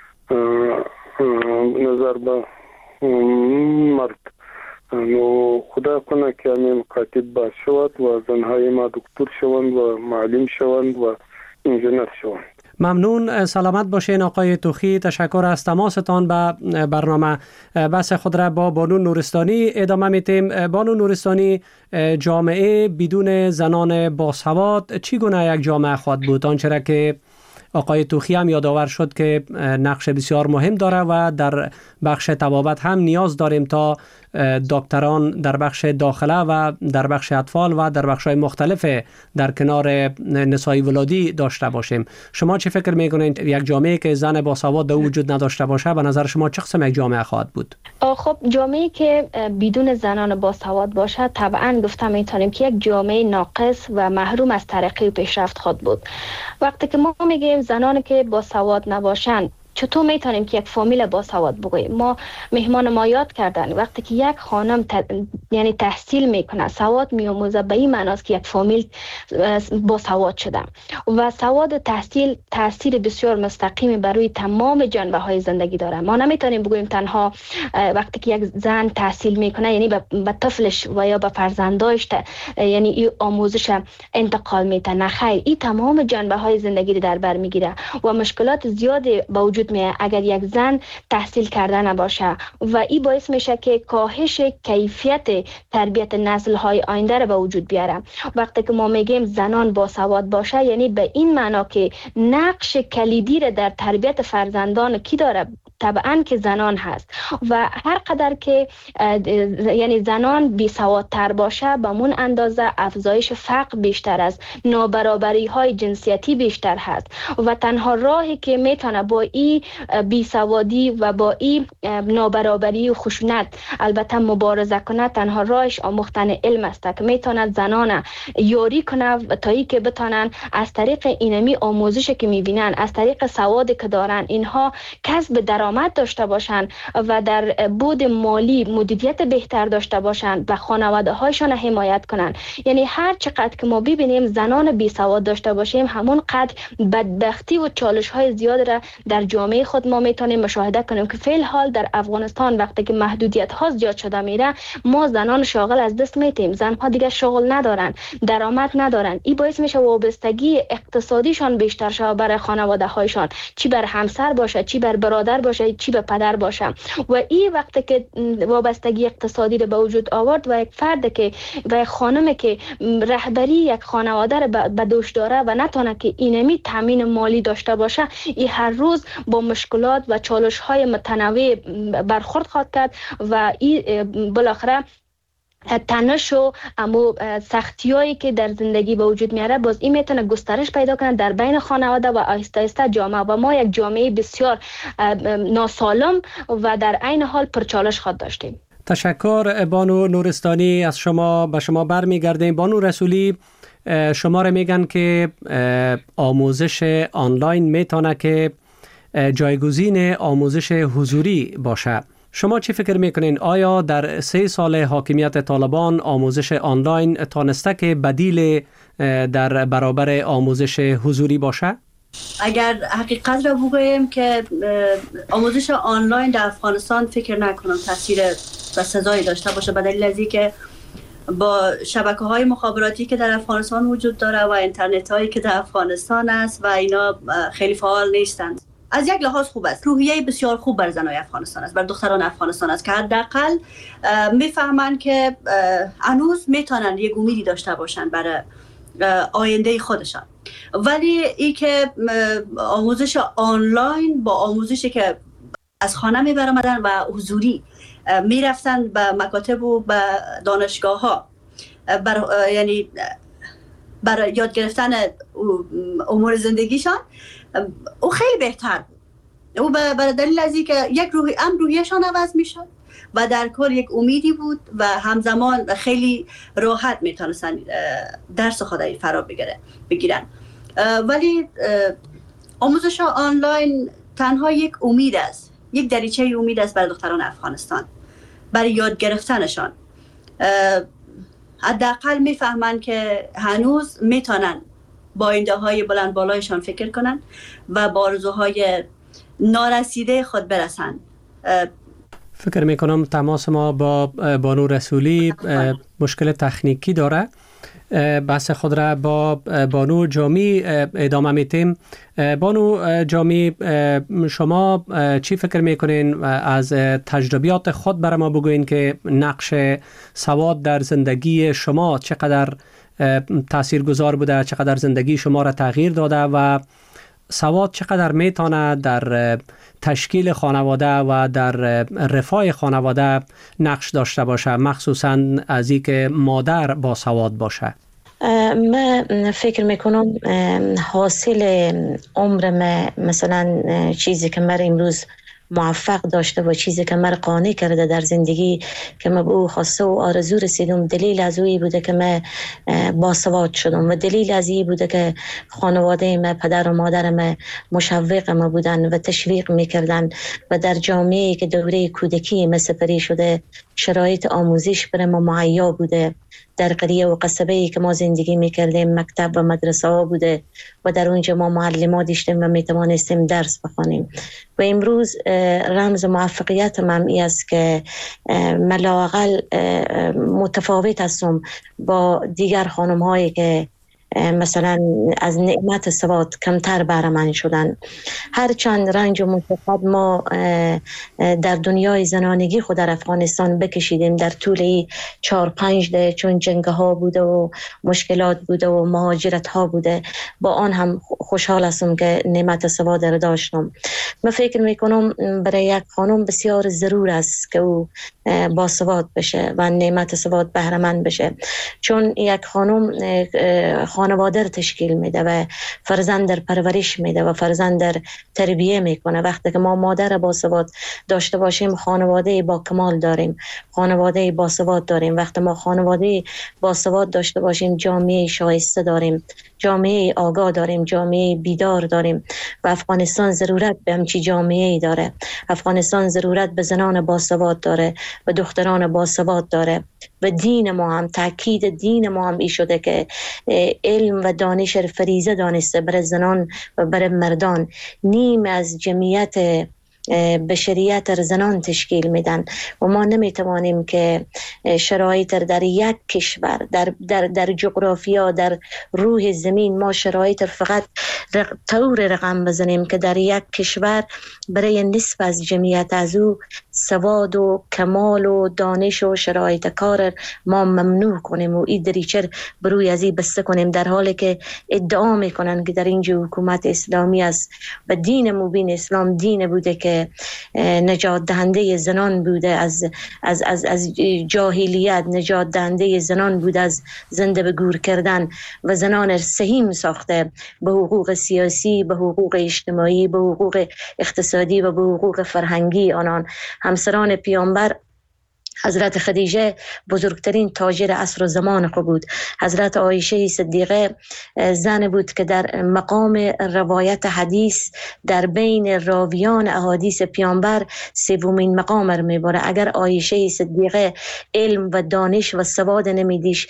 [SPEAKER 11] نظر به مرد. خدا کنه که همین مکاتب باز شود و زنهای ما دکتر شوند و معلم شوند و انجینر شوند.
[SPEAKER 3] ممنون. سلامت باشین آقای توخی. تشکر از تماستان. به برنامه بحث خود را با بانو نورستانی ادامه میتیم. بانو نورستانی، جامعه بدون زنان باسواد چگونه یک جامعه خواهد بود؟ آنچه که آقای توخی هم یادآور شد که نقش بسیار مهم داره و در بخش طبابت هم نیاز داریم تا دکتران در بخش داخله و در بخش اطفال و در بخش‌های مختلف در کنار نسای ولادی داشته باشیم. شما چه فکر میکنید یک جامعه که زن باسواد در وجود نداشته باشه به نظر شما چه قسم یک جامعه خواهد بود؟
[SPEAKER 9] خب جامعه که بدون زنان باسواد باشه طبعا گفته میتونیم که یک جامعه ناقص و محروم از ترقی و پیشرفت خواهد بود. وقتی که ما میگیم زنانی که باسواد نباشن، چطور میتونیم که یک فامیل باسواد بگوییم؟ ما مهمان ما یاد کردن وقتی که یک خانم یعنی تحصیل میکنه، سواد میآموزه، به این معناست که یک فامیل باسواد شده و سواد تحصیل تاثیر بسیار مستقیمی بر روی تمام جنبه های زندگی داره. ما نمیتونیم بگوییم تنها وقتی که یک زن تحصیل میکنه یعنی به طفلش و یا به فرزندایش یعنی این آموزش انتقال میده. نه خیر، این تمام جنبه های زندگی در بر میگیره و مشکلات زیادی با وجود اگر یک زن تحصیل کرده نباشه و این باعث میشه که کاهش کیفیت تربیت نسل های آینده را به وجود بیاره. وقتی که ما میگیم زنان باسواد باشه یعنی به این معنا که نقش کلیدی را در تربیت فرزندان کی داره؟ طبعا که زنان هست و هر قدر که یعنی زنان بی سوادتر باشه به اون اندازه افزایش فقر بیشتر است، نابرابری های جنسیتی بیشتر هست و تنها راهی که میتونه با این بی سوادی و با این نابرابری و خشونت البته مبارزه کنه، تنها راهش آموختن علم است که میتونه زنان یاری کنه تا ای که بتونن از طریق اینمی آموزش که میبینن، از طریق سوادی که دارن، اینها کسب درآمد داشته باشن و در بود مالی مدیریت بهتر داشته باشن و خانواده هایشان حمایت کنن. یعنی هر چقدر که ما ببینیم زنان بی سواد داشته باشیم همون قدر بدبختی و چالش های زیاد را در جامعه خود ما میتونیم مشاهده کنیم که فعل حال در افغانستان وقتی که محدودیت ها زیاد شده میره ما زنان شاغل از دست میتیم. زنها دیگه شغل ندارن، درآمد ندارن. این باعث میشه وابستگی اقتصادیشان بیشتر شه برای خانواده هایشان، چی بر همسر باشه چی بر برادر باشه باشه، چی به پدر باشه. و این وقتی که وابستگی اقتصادی رو به وجود آورد و یک فرد که و یک خانم که رهبری یک خانواده رو به دوش داره و نتونه که اینمی تامین مالی داشته باشه، این هر روز با مشکلات و چالش های متنوع برخورد خواهد کرد و این بالاخره تنش و امو سختیایی که در زندگی به وجود میاره باز این میتونه گسترش پیدا کنه در بین خانواده و آهسته آهسته جامعه و ما یک جامعه بسیار ناسالم و در عین حال پرچالش خواهد داشتیم.
[SPEAKER 3] تشکر بانو نورستانی. از شما به شما برمیگردیم. بانو رسولی، شما را میگن که آموزش آنلاین میتونه که جایگزین آموزش حضوری باشه. شما چی فکر میکنین؟ آیا در 3 سال حاکمیت طالبان آموزش آنلاین تانسته که بدیل در برابر آموزش حضوری باشه؟
[SPEAKER 8] اگر حقیقت را بگوییم که آموزش آنلاین در افغانستان فکر نکنم تاثیر و سزایی داشته باشه، به دلیل از اینکه با شبکه‌های مخابراتی که در افغانستان وجود داره و اینترنت هایی که در افغانستان است و اینا خیلی فعال نیستند. از یک لحاظ خوب است، روحیه بسیار خوب بر زنای افغانستان است، بر دختران افغانستان است که حداقل میفهمند که هنوز میتونن یک امیدی داشته باشن برای آینده خودشان. ولی ای که آموزش آنلاین با آموزشی که از خانه میبرامدن و حضوری میرفتن به مکاتب و به دانشگاه ها یعنی برای یاد گرفتن امور زندگیشان، او خیلی بهتر بود. او به دلیل از اینکه یک روحیه‌شان عوض میشد و در کل یک امیدی بود و همزمان خیلی راحت میتونستن درس خودی فرا بگیرن. ولی آموزش آنلاین تنها یک امید است، یک دریچه امید است برای دختران افغانستان برای یاد گرفتنشان. حداقل میفهمن که هنوز میتونن با آینده های بلند بالایشان فکر کنن و با آرزوهای نارسیده خود برسن.
[SPEAKER 3] فکر میکنم تماس ما با بانو رسولی مشکل تکنیکی داره. بحث خود را با بانو جامی ادامه میتیم. بانو جامی، شما چی فکر میکنین؟ از تجربیات خود برای ما بگوین که نقش سواد در زندگی شما چقدر تاثیرگذار بوده، چقدر زندگی شما را تغییر داده و سواد چقدر میتونه در تشکیل خانواده و در رفاه خانواده نقش داشته باشه، مخصوصا از این که مادر با سواد باشه.
[SPEAKER 10] من فکر میکنم حاصل عمر من، مثلا چیزی که من امروز موفق داشته و چیزی که من قانع کرده در زندگی که من به او خواسته و آرزو رسیدم، دلیل از اوی بوده که من باسواد شدم و دلیل از این بوده که خانواده من، پدر و مادر من مشوق من بودن و تشویق میکردن و در جامعه‌ای که دوره کودکی من سپری شده شرایط آموزش برای ما مهیا بوده. در قریه و قصبه‌ای که ما زندگی میکردیم مکتب و مدرسه ها بوده و در اونجا ما معلم‌ها داشتیم و میتوانستیم درس بخوانیم. و امروز رمز موفقیت من این است که من لااقل متفاوت هستم با دیگر خانم‌هایی که مثلا از نعمت سواد کمتر بهره مند شدن. هرچند رنج و مشقت ما در دنیای زنانگی خود در افغانستان بکشیدیم در طول 4-5 ده، چون جنگ ها بوده و مشکلات بوده و مهاجرت ها بوده، با آن هم خوشحال هستم که نعمت سواد را داشتم. من فکر میکنم برای یک خانم بسیار ضرور است که او با سواد بشه و نعمت سواد بهره مند بشه، چون یک خانم خانواده رو تشکیل میده و فرزند در پرورش میده و فرزند در تربیه میکنه. وقتی که ما مادر با سواد داشته باشیم خانواده با کمال داریم، خانواده با سواد داریم. وقتی ما خانواده با سواد داشته باشیم جامعه شایسته داریم، جامعه آگاه داریم، جامعه بیدار داریم و افغانستان ضرورت به همچی جامعه داره. افغانستان ضرورت به زنان باسواد داره و دختران باسواد داره و دین ما هم، تاکید دین ما هم ای شده که علم و دانش فریضه دانسته برای زنان و برای مردان. نیم از جمعیت بشریت زنان تشکیل میدن و ما نمیتوانیم که شرایط در یک کشور در جغرافیا در روح زمین ما شرایط فقط طور رقم بزنیم که در یک کشور برای نصف از جمعیت از او سواد و کمال و دانش و شرایط کار ما ممنوع کنیم و این دریچه بروی ازی بسته کنیم، در حالی که ادعا میکنن که در اینجا حکومت اسلامی است و دین مبین اسلام دین بوده که نجات دهنده زنان بوده از جاهلیت، نجات دهنده زنان بوده از زنده به گور کردن و زنان سهیم ساخته به حقوق سیاسی، به حقوق اجتماعی، به حقوق اقتصادی و به حقوق فرهنگی آنان. همسران پیامبر حضرت خدیجه بزرگترین تاجر عصر و زمان خود بود. حضرت عایشه صدیقه زن بود که در مقام روایت حدیث در بین راویان احادیث پیامبر سومین مقام را میبره. اگر عایشه صدیقه علم و دانش و سواد نمیدیش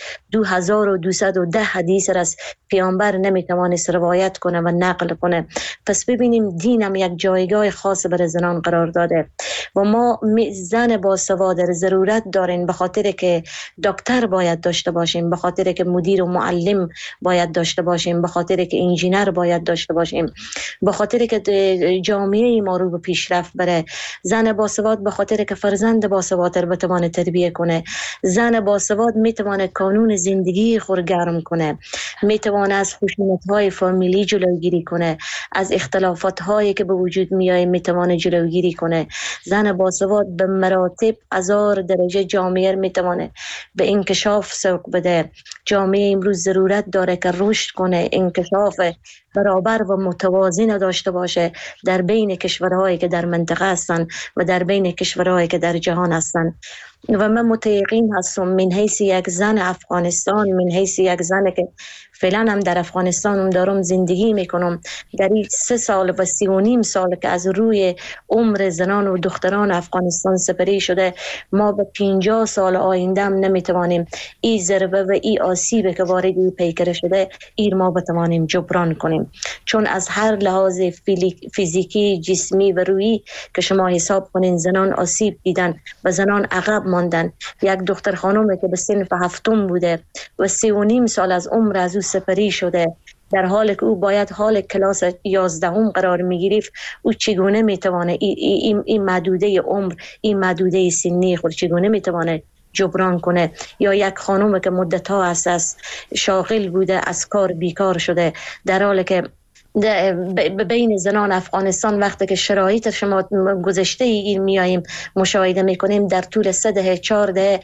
[SPEAKER 10] 2210 حدیث را از پیامبر نمیتوانست روایت کنه و نقل کنه. پس ببینیم دینم یک جایگاه خاص برای زنان قرار داده و ما زن با سواد ضرورت دارین، به خاطر که دکتر باید داشته باشیم، به خاطر که مدیر و معلم باید داشته باشیم، به خاطر که انجینر باید داشته باشیم، به خاطر که جامعه ما رو به پیشرفت بره. زن باسواد به خاطر که فرزند باسواد رو بتوانه تربیه کنه. زن باسواد میتوانه قانون زندگی خود گرم کنه، میتوانه از خشونت‌های فامیلی جلوگیری کنه، از اختلافات‌هایی که به وجود میاد میتوانه جلوگیری کنه. زن باسواد به مراتب هزار درجه جامعه میتوانه به انکشاف سوق بده. جامعه امروز ضرورت داره که رشد کنه، انکشاف برابر و متوازن داشته باشه در بین کشورهایی که در منطقه هستن و در بین کشورهایی که در جهان هستن. و من متیقین هستم من حیث یک زن افغانستان، من حیث یک زن که فعلا هم در افغانستان دارم زندگی میکنم، در این 3 سال و 3.5 سال که از روی عمر زنان و دختران افغانستان سپری شده، ما به 50 سال آینده هم نمیتوانیم این ضربه و این آسیب که وارد این پیکر شده ایر ما بتوانیم جبران کنیم. چون از هر لحاظ فیزیکی، جسمی و روحی که شما حساب کنین زنان آسیب دیدن و زنان عقب ماندن. یک دختر خانومی که به صنف 7 بوده و 3.5 سال از عمر از او سپری شده، در حالی که او باید حال کلاس 11 قرار میگیرید، او چگونه میتوانه این محدوده عمر، این محدوده سنی خود چگونه میتوانه جبران کنه؟ یا یک خانوم که مدت‌ها از شاغل بوده، از کار بیکار شده، در حالی که بین زنان افغانستان وقتی که شرایط شما گذشته این میاییم مشاهده میکنیم، در طول 3-4 دهه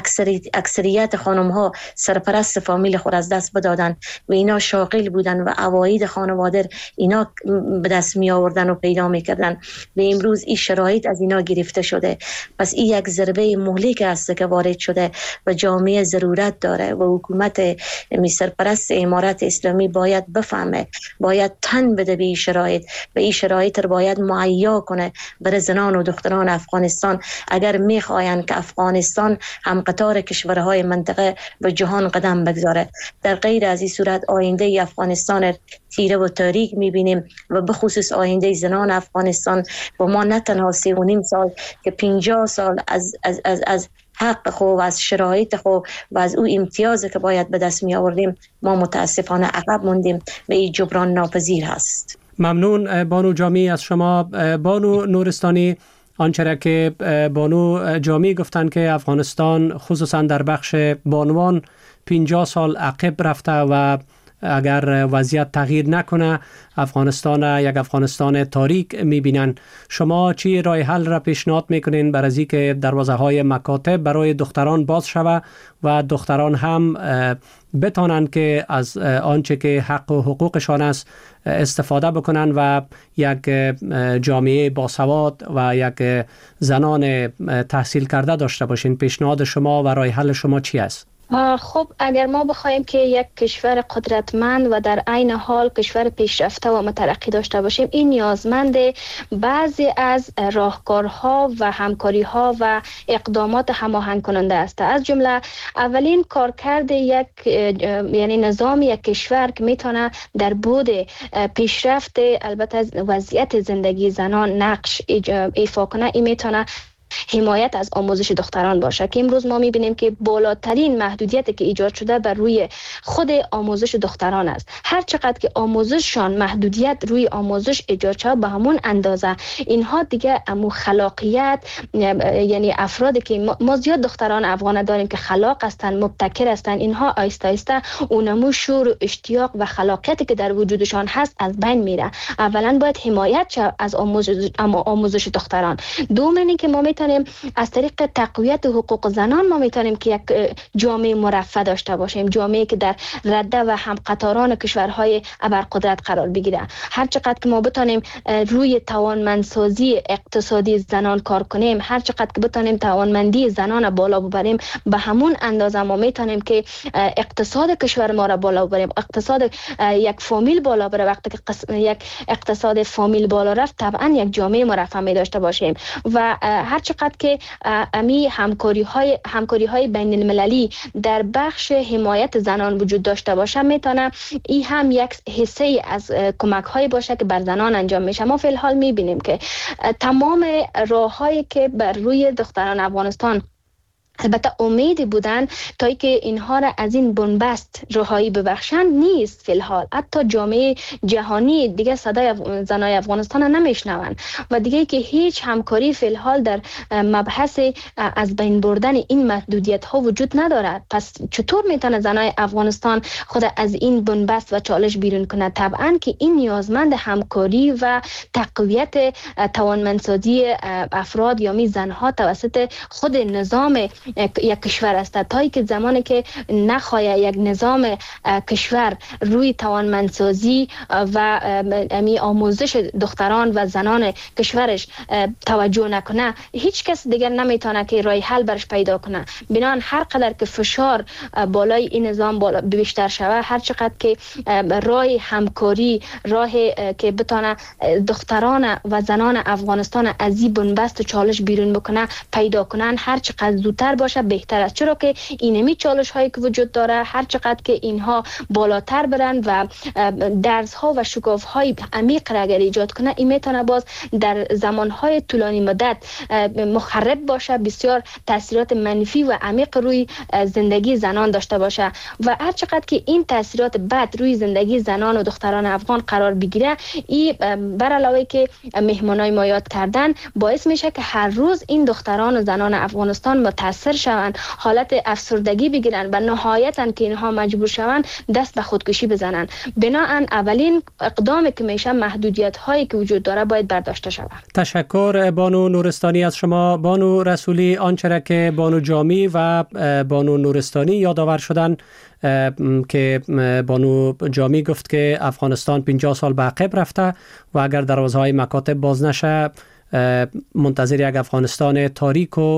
[SPEAKER 10] اکثریت خانم ها سرپرست فامیل خود از دست بدادن و اینا شاغل بودن و عواید خانواده اینا به دست می آوردن و پیدا میکردن و امروز این شرایط از اینا گرفته شده. پس این یک ضربه مهلک است که وارد شده و جامعه ضرورت داره و حکومت سرپرست امارت اسلامی باید بفهمه، باید تن بده به این شرایط و این شرایط رو باید مهیا کنه برای زنان و دختران افغانستان اگر میخواین که افغانستان هم قطار کشورهای منطقه و جهان قدم بگذاره. در غیر از این صورت آینده افغانستان تیره و تاریک میبینیم و به خصوص آینده زنان افغانستان و ما نه تنها 3.5 سال که 50 سال از حق خو و از شرایط خو و از او امتیازی که باید به دست می آوردیم ما متاسفانه عقب موندیم و این جبران ناپذیر هست.
[SPEAKER 3] ممنون بانو جامی از شما. بانو نورستانی، آنچه که بانو جامی گفتن که افغانستان خصوصا در بخش بانوان 50 سال عقب رفته و اگر وضعیت تغییر نکنه افغانستان یک افغانستان تاریک میبینن. شما چی راه حل را پیشنهاد میکنین برای از که دروازه های مکاتب برای دختران باز شوه و دختران هم بتانند که از آنچه که حق و حقوقشان است استفاده بکنن و یک جامعه باسواد و یک زنان تحصیل کرده داشته باشین؟ پیشنهاد شما و راه حل شما چی است؟
[SPEAKER 9] خب اگر ما بخوایم که یک کشور قدرتمند و در عین حال کشور پیشرفته و مترقی داشته باشیم، این نیازمند بعضی از راهکارها و همکاری‌ها و اقدامات هماهنگ کننده است. از جمله اولین کارکرد یک یعنی نظام یک کشور که میتونه در بود پیشرفت البته وضعیت زندگی زنان نقش ایفا کنه، این میتونه حمایت از آموزش دختران باشه که امروز ما میبینیم که بالاترین محدودیتی که ایجاد شده بر روی خود آموزش دختران است. هر چقدر که آموزششان محدودیت روی آموزش ایجاد شده به همون اندازه اینها دیگه امو خلاقیت، یعنی افرادی که ما زیاد دختران افغان داریم که خلاق هستند، مبتکر هستند، اینها آیسته آیسته اونمو شور و اشتیاق و خلاقیتی که در وجودشان هست از بین میره. اولا باید حمایت شه از آموزش دختران. دوم اینه که ما میتونیم از طریق تقویت حقوق زنان ما میتونیم که یک جامعه مرفه داشته باشیم، جامعه که در رده و همقطاران کشورهای ابرقدرت قرار بگیره. هر چقدر که ما بتونیم روی توانمندسازی اقتصادی زنان کار کنیم، هر چقدر که بتونیم توانمندی زنان بالا ببریم، به همون اندازه ما میتونیم که اقتصاد کشور ما را بالا ببریم. اقتصاد یک فامیل بالا بره. وقتی که یک اقتصاد فامیل بالا رفت طبعا یک جامعه مرفه می داشته باشیم و هر چقدر که امی همکاری های بین المللی در بخش حمایت زنان وجود داشته باشه، میتونه این هم یک حصه از کمک های باشه که بر زنان انجام میشه. ما فی الحال میبینیم که تمام راههایی که بر روی دختران افغانستان البته امیدی بودن تا اینکه اینها را از این بنبست رهایی ببخشند نیست. فی الحال حتی جامعه جهانی دیگه صدای زنای افغانستان نمیشنوند و دیگه که هیچ همکاری فی الحال در مبحث از بین بردن این محدودیت ها وجود ندارد. پس چطور میتونه زنای افغانستان خود از این بنبست و چالش بیرون کنه؟ طبعا که این نیازمند همکاری و تقویت توانمندسازی افراد یا می زنها توسط خود نظام یک کشور است. تا که زمانی که نخواهد یک نظام کشور روی توانمندسازی و آموزش دختران و زنان کشورش توجه نکنه، هیچ کس دیگر نمیتونه که راه حل برش پیدا کنه. بنابراین هر قدر که فشار بالای این نظام بیشتر شود، هر چقدر که راه همکاری، راه که بتونه دختران و زنان افغانستان از این بنبست و چالش بیرون بکنه پیدا کنن، هر چقدر زودتر باشه بهتر است. چرا که اینمی چالش هایی که وجود داره، هر چقدر که اینها بالاتر برن و درس ها و شکاف های عمیق را اگر ایجاد کنه، این میتونه باز در زمان های طولانی مدت مخرب باشه، بسیار تاثیرات منفی و عمیق روی زندگی زنان داشته باشه و هر چقدر که این تاثیرات بد روی زندگی زنان و دختران افغان قرار بگیره، این بر علاوه که مهمانای ما یاد کردن باعث میشه که هر روز این دختران و زنان افغانستان متاثر شوند، حالت افسردگی بگیرن و نهایتاً که اینها مجبور شوند دست به خودکشی بزنن. بنابراین اولین اقدامی که میشه محدودیت هایی که وجود داره باید برداشته شود.
[SPEAKER 3] تشکر بانو نورستانی از شما. بانو رسولی، آنچه را که بانو جامی و بانو نورستانی یادآور شدن که بانو جامی گفت که افغانستان 50 سال به عقب رفته و اگر دروازه‌های مکاتب باز نشه منتظر یک افغانستان تاریک و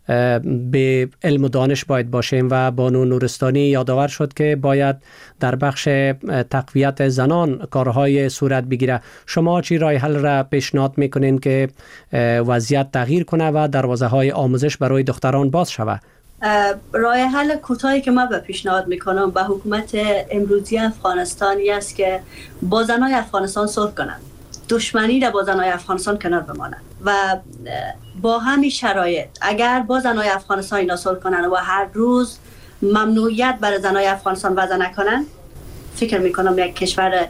[SPEAKER 3] به علم و دانش باید باشیم و بانو نورستانی یادآور شد که باید در بخش تقویت زنان کارهای صورت بگیره. شما چی راه حل را پیشنهاد میکنین که وضعیت تغییر کنه و دروازه های آموزش برای دختران باز شود؟
[SPEAKER 8] راه حل کوتاهی که من پیشنهاد میکنم به حکومت امروزی افغانستانی است که با زنای افغانستان صلح کنند، دشمنی را با زنای افغانستان کنار بمانند و با همین شرایط اگر با زنای افغانستان اینا صلح کنند و هر روز ممنوعیت برای زنای افغانستان وضع نکنند، فکر میکنم یک کشور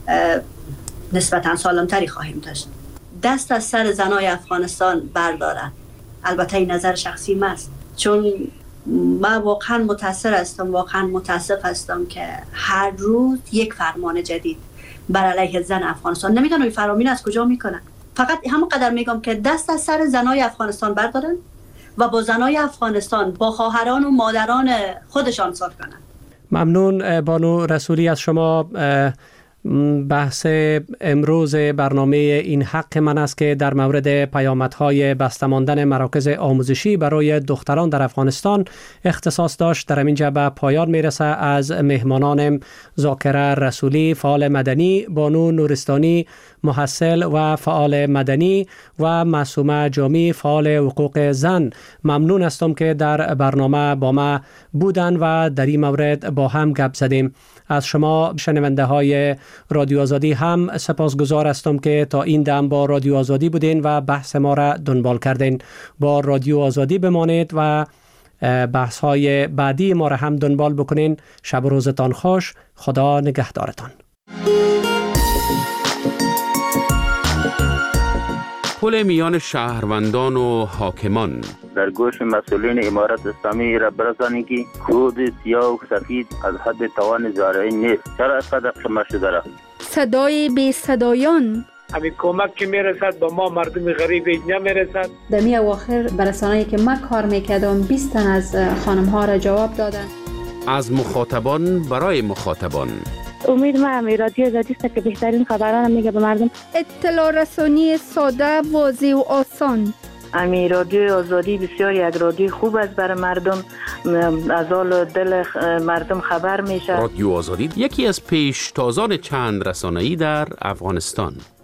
[SPEAKER 8] نسبتا سالمتری خواهیم داشت. دست از سر زنای افغانستان بردارن. البته این نظر شخصی است، چون من واقعا متاسف هستم که هر روز یک فرمان جدید بر علیه زن افغانستان، نمیدونم این فرامین از کجا میکنن. فقط همون قدر میگم که دست از سر زنای افغانستان بردارن و با زنای افغانستان، با خواهران و مادران خودشان صلح کنن.
[SPEAKER 3] ممنون بانو رسولی از شما. بحث امروز برنامه این حق من است که در مورد پیامدهای بسته ماندن مراکز آموزشی برای دختران در افغانستان اختصاص داشت. در اینجا به پایان میرسه. از مهمانان ذاکره رسولی فعال مدنی، بانو نورستانی محصل و فعال مدنی و معصومه جامی فعال حقوق زن ممنون هستم که در برنامه با ما بودن و در این مورد با هم گپ زدیم. از شما شنونده های رادیو آزادی هم سپاسگزار هستم که تا این دم با رادیو آزادی بودین و بحث ما را دنبال کردین. با رادیو آزادی بمانید و بحث های بعدی ما را هم دنبال بکنین. شب و روزتان خوش. خدا نگهدارتان.
[SPEAKER 12] پل میان شهروندان و حاکمان.
[SPEAKER 13] در گوش مسئولین امارت اسلامی را برسانید که کود سیاه و سفید از حد توان زارعین نیست. چرا اینقدر شما شده را؟
[SPEAKER 14] صدای بی صدایان.
[SPEAKER 15] همین کمک که میرسد با ما مردم غریب نمیرسد.
[SPEAKER 16] در می اواخر برسانه‌ای که من کار میکردم 20 تن از خانم ها را جواب دادن.
[SPEAKER 12] از مخاطبان برای مخاطبان.
[SPEAKER 17] امید ما رادیو آزادی است که بهترین خبران میگه به مردم.
[SPEAKER 14] اطلاع رسانی ساده، واضح و آسان.
[SPEAKER 18] رادیو آزادی بسیار یک رادیو خوب است برای مردم، از حال دل مردم خبر میشه.
[SPEAKER 12] رادیو آزادی یکی از پیشتازان چند رسانه‌ای در افغانستان.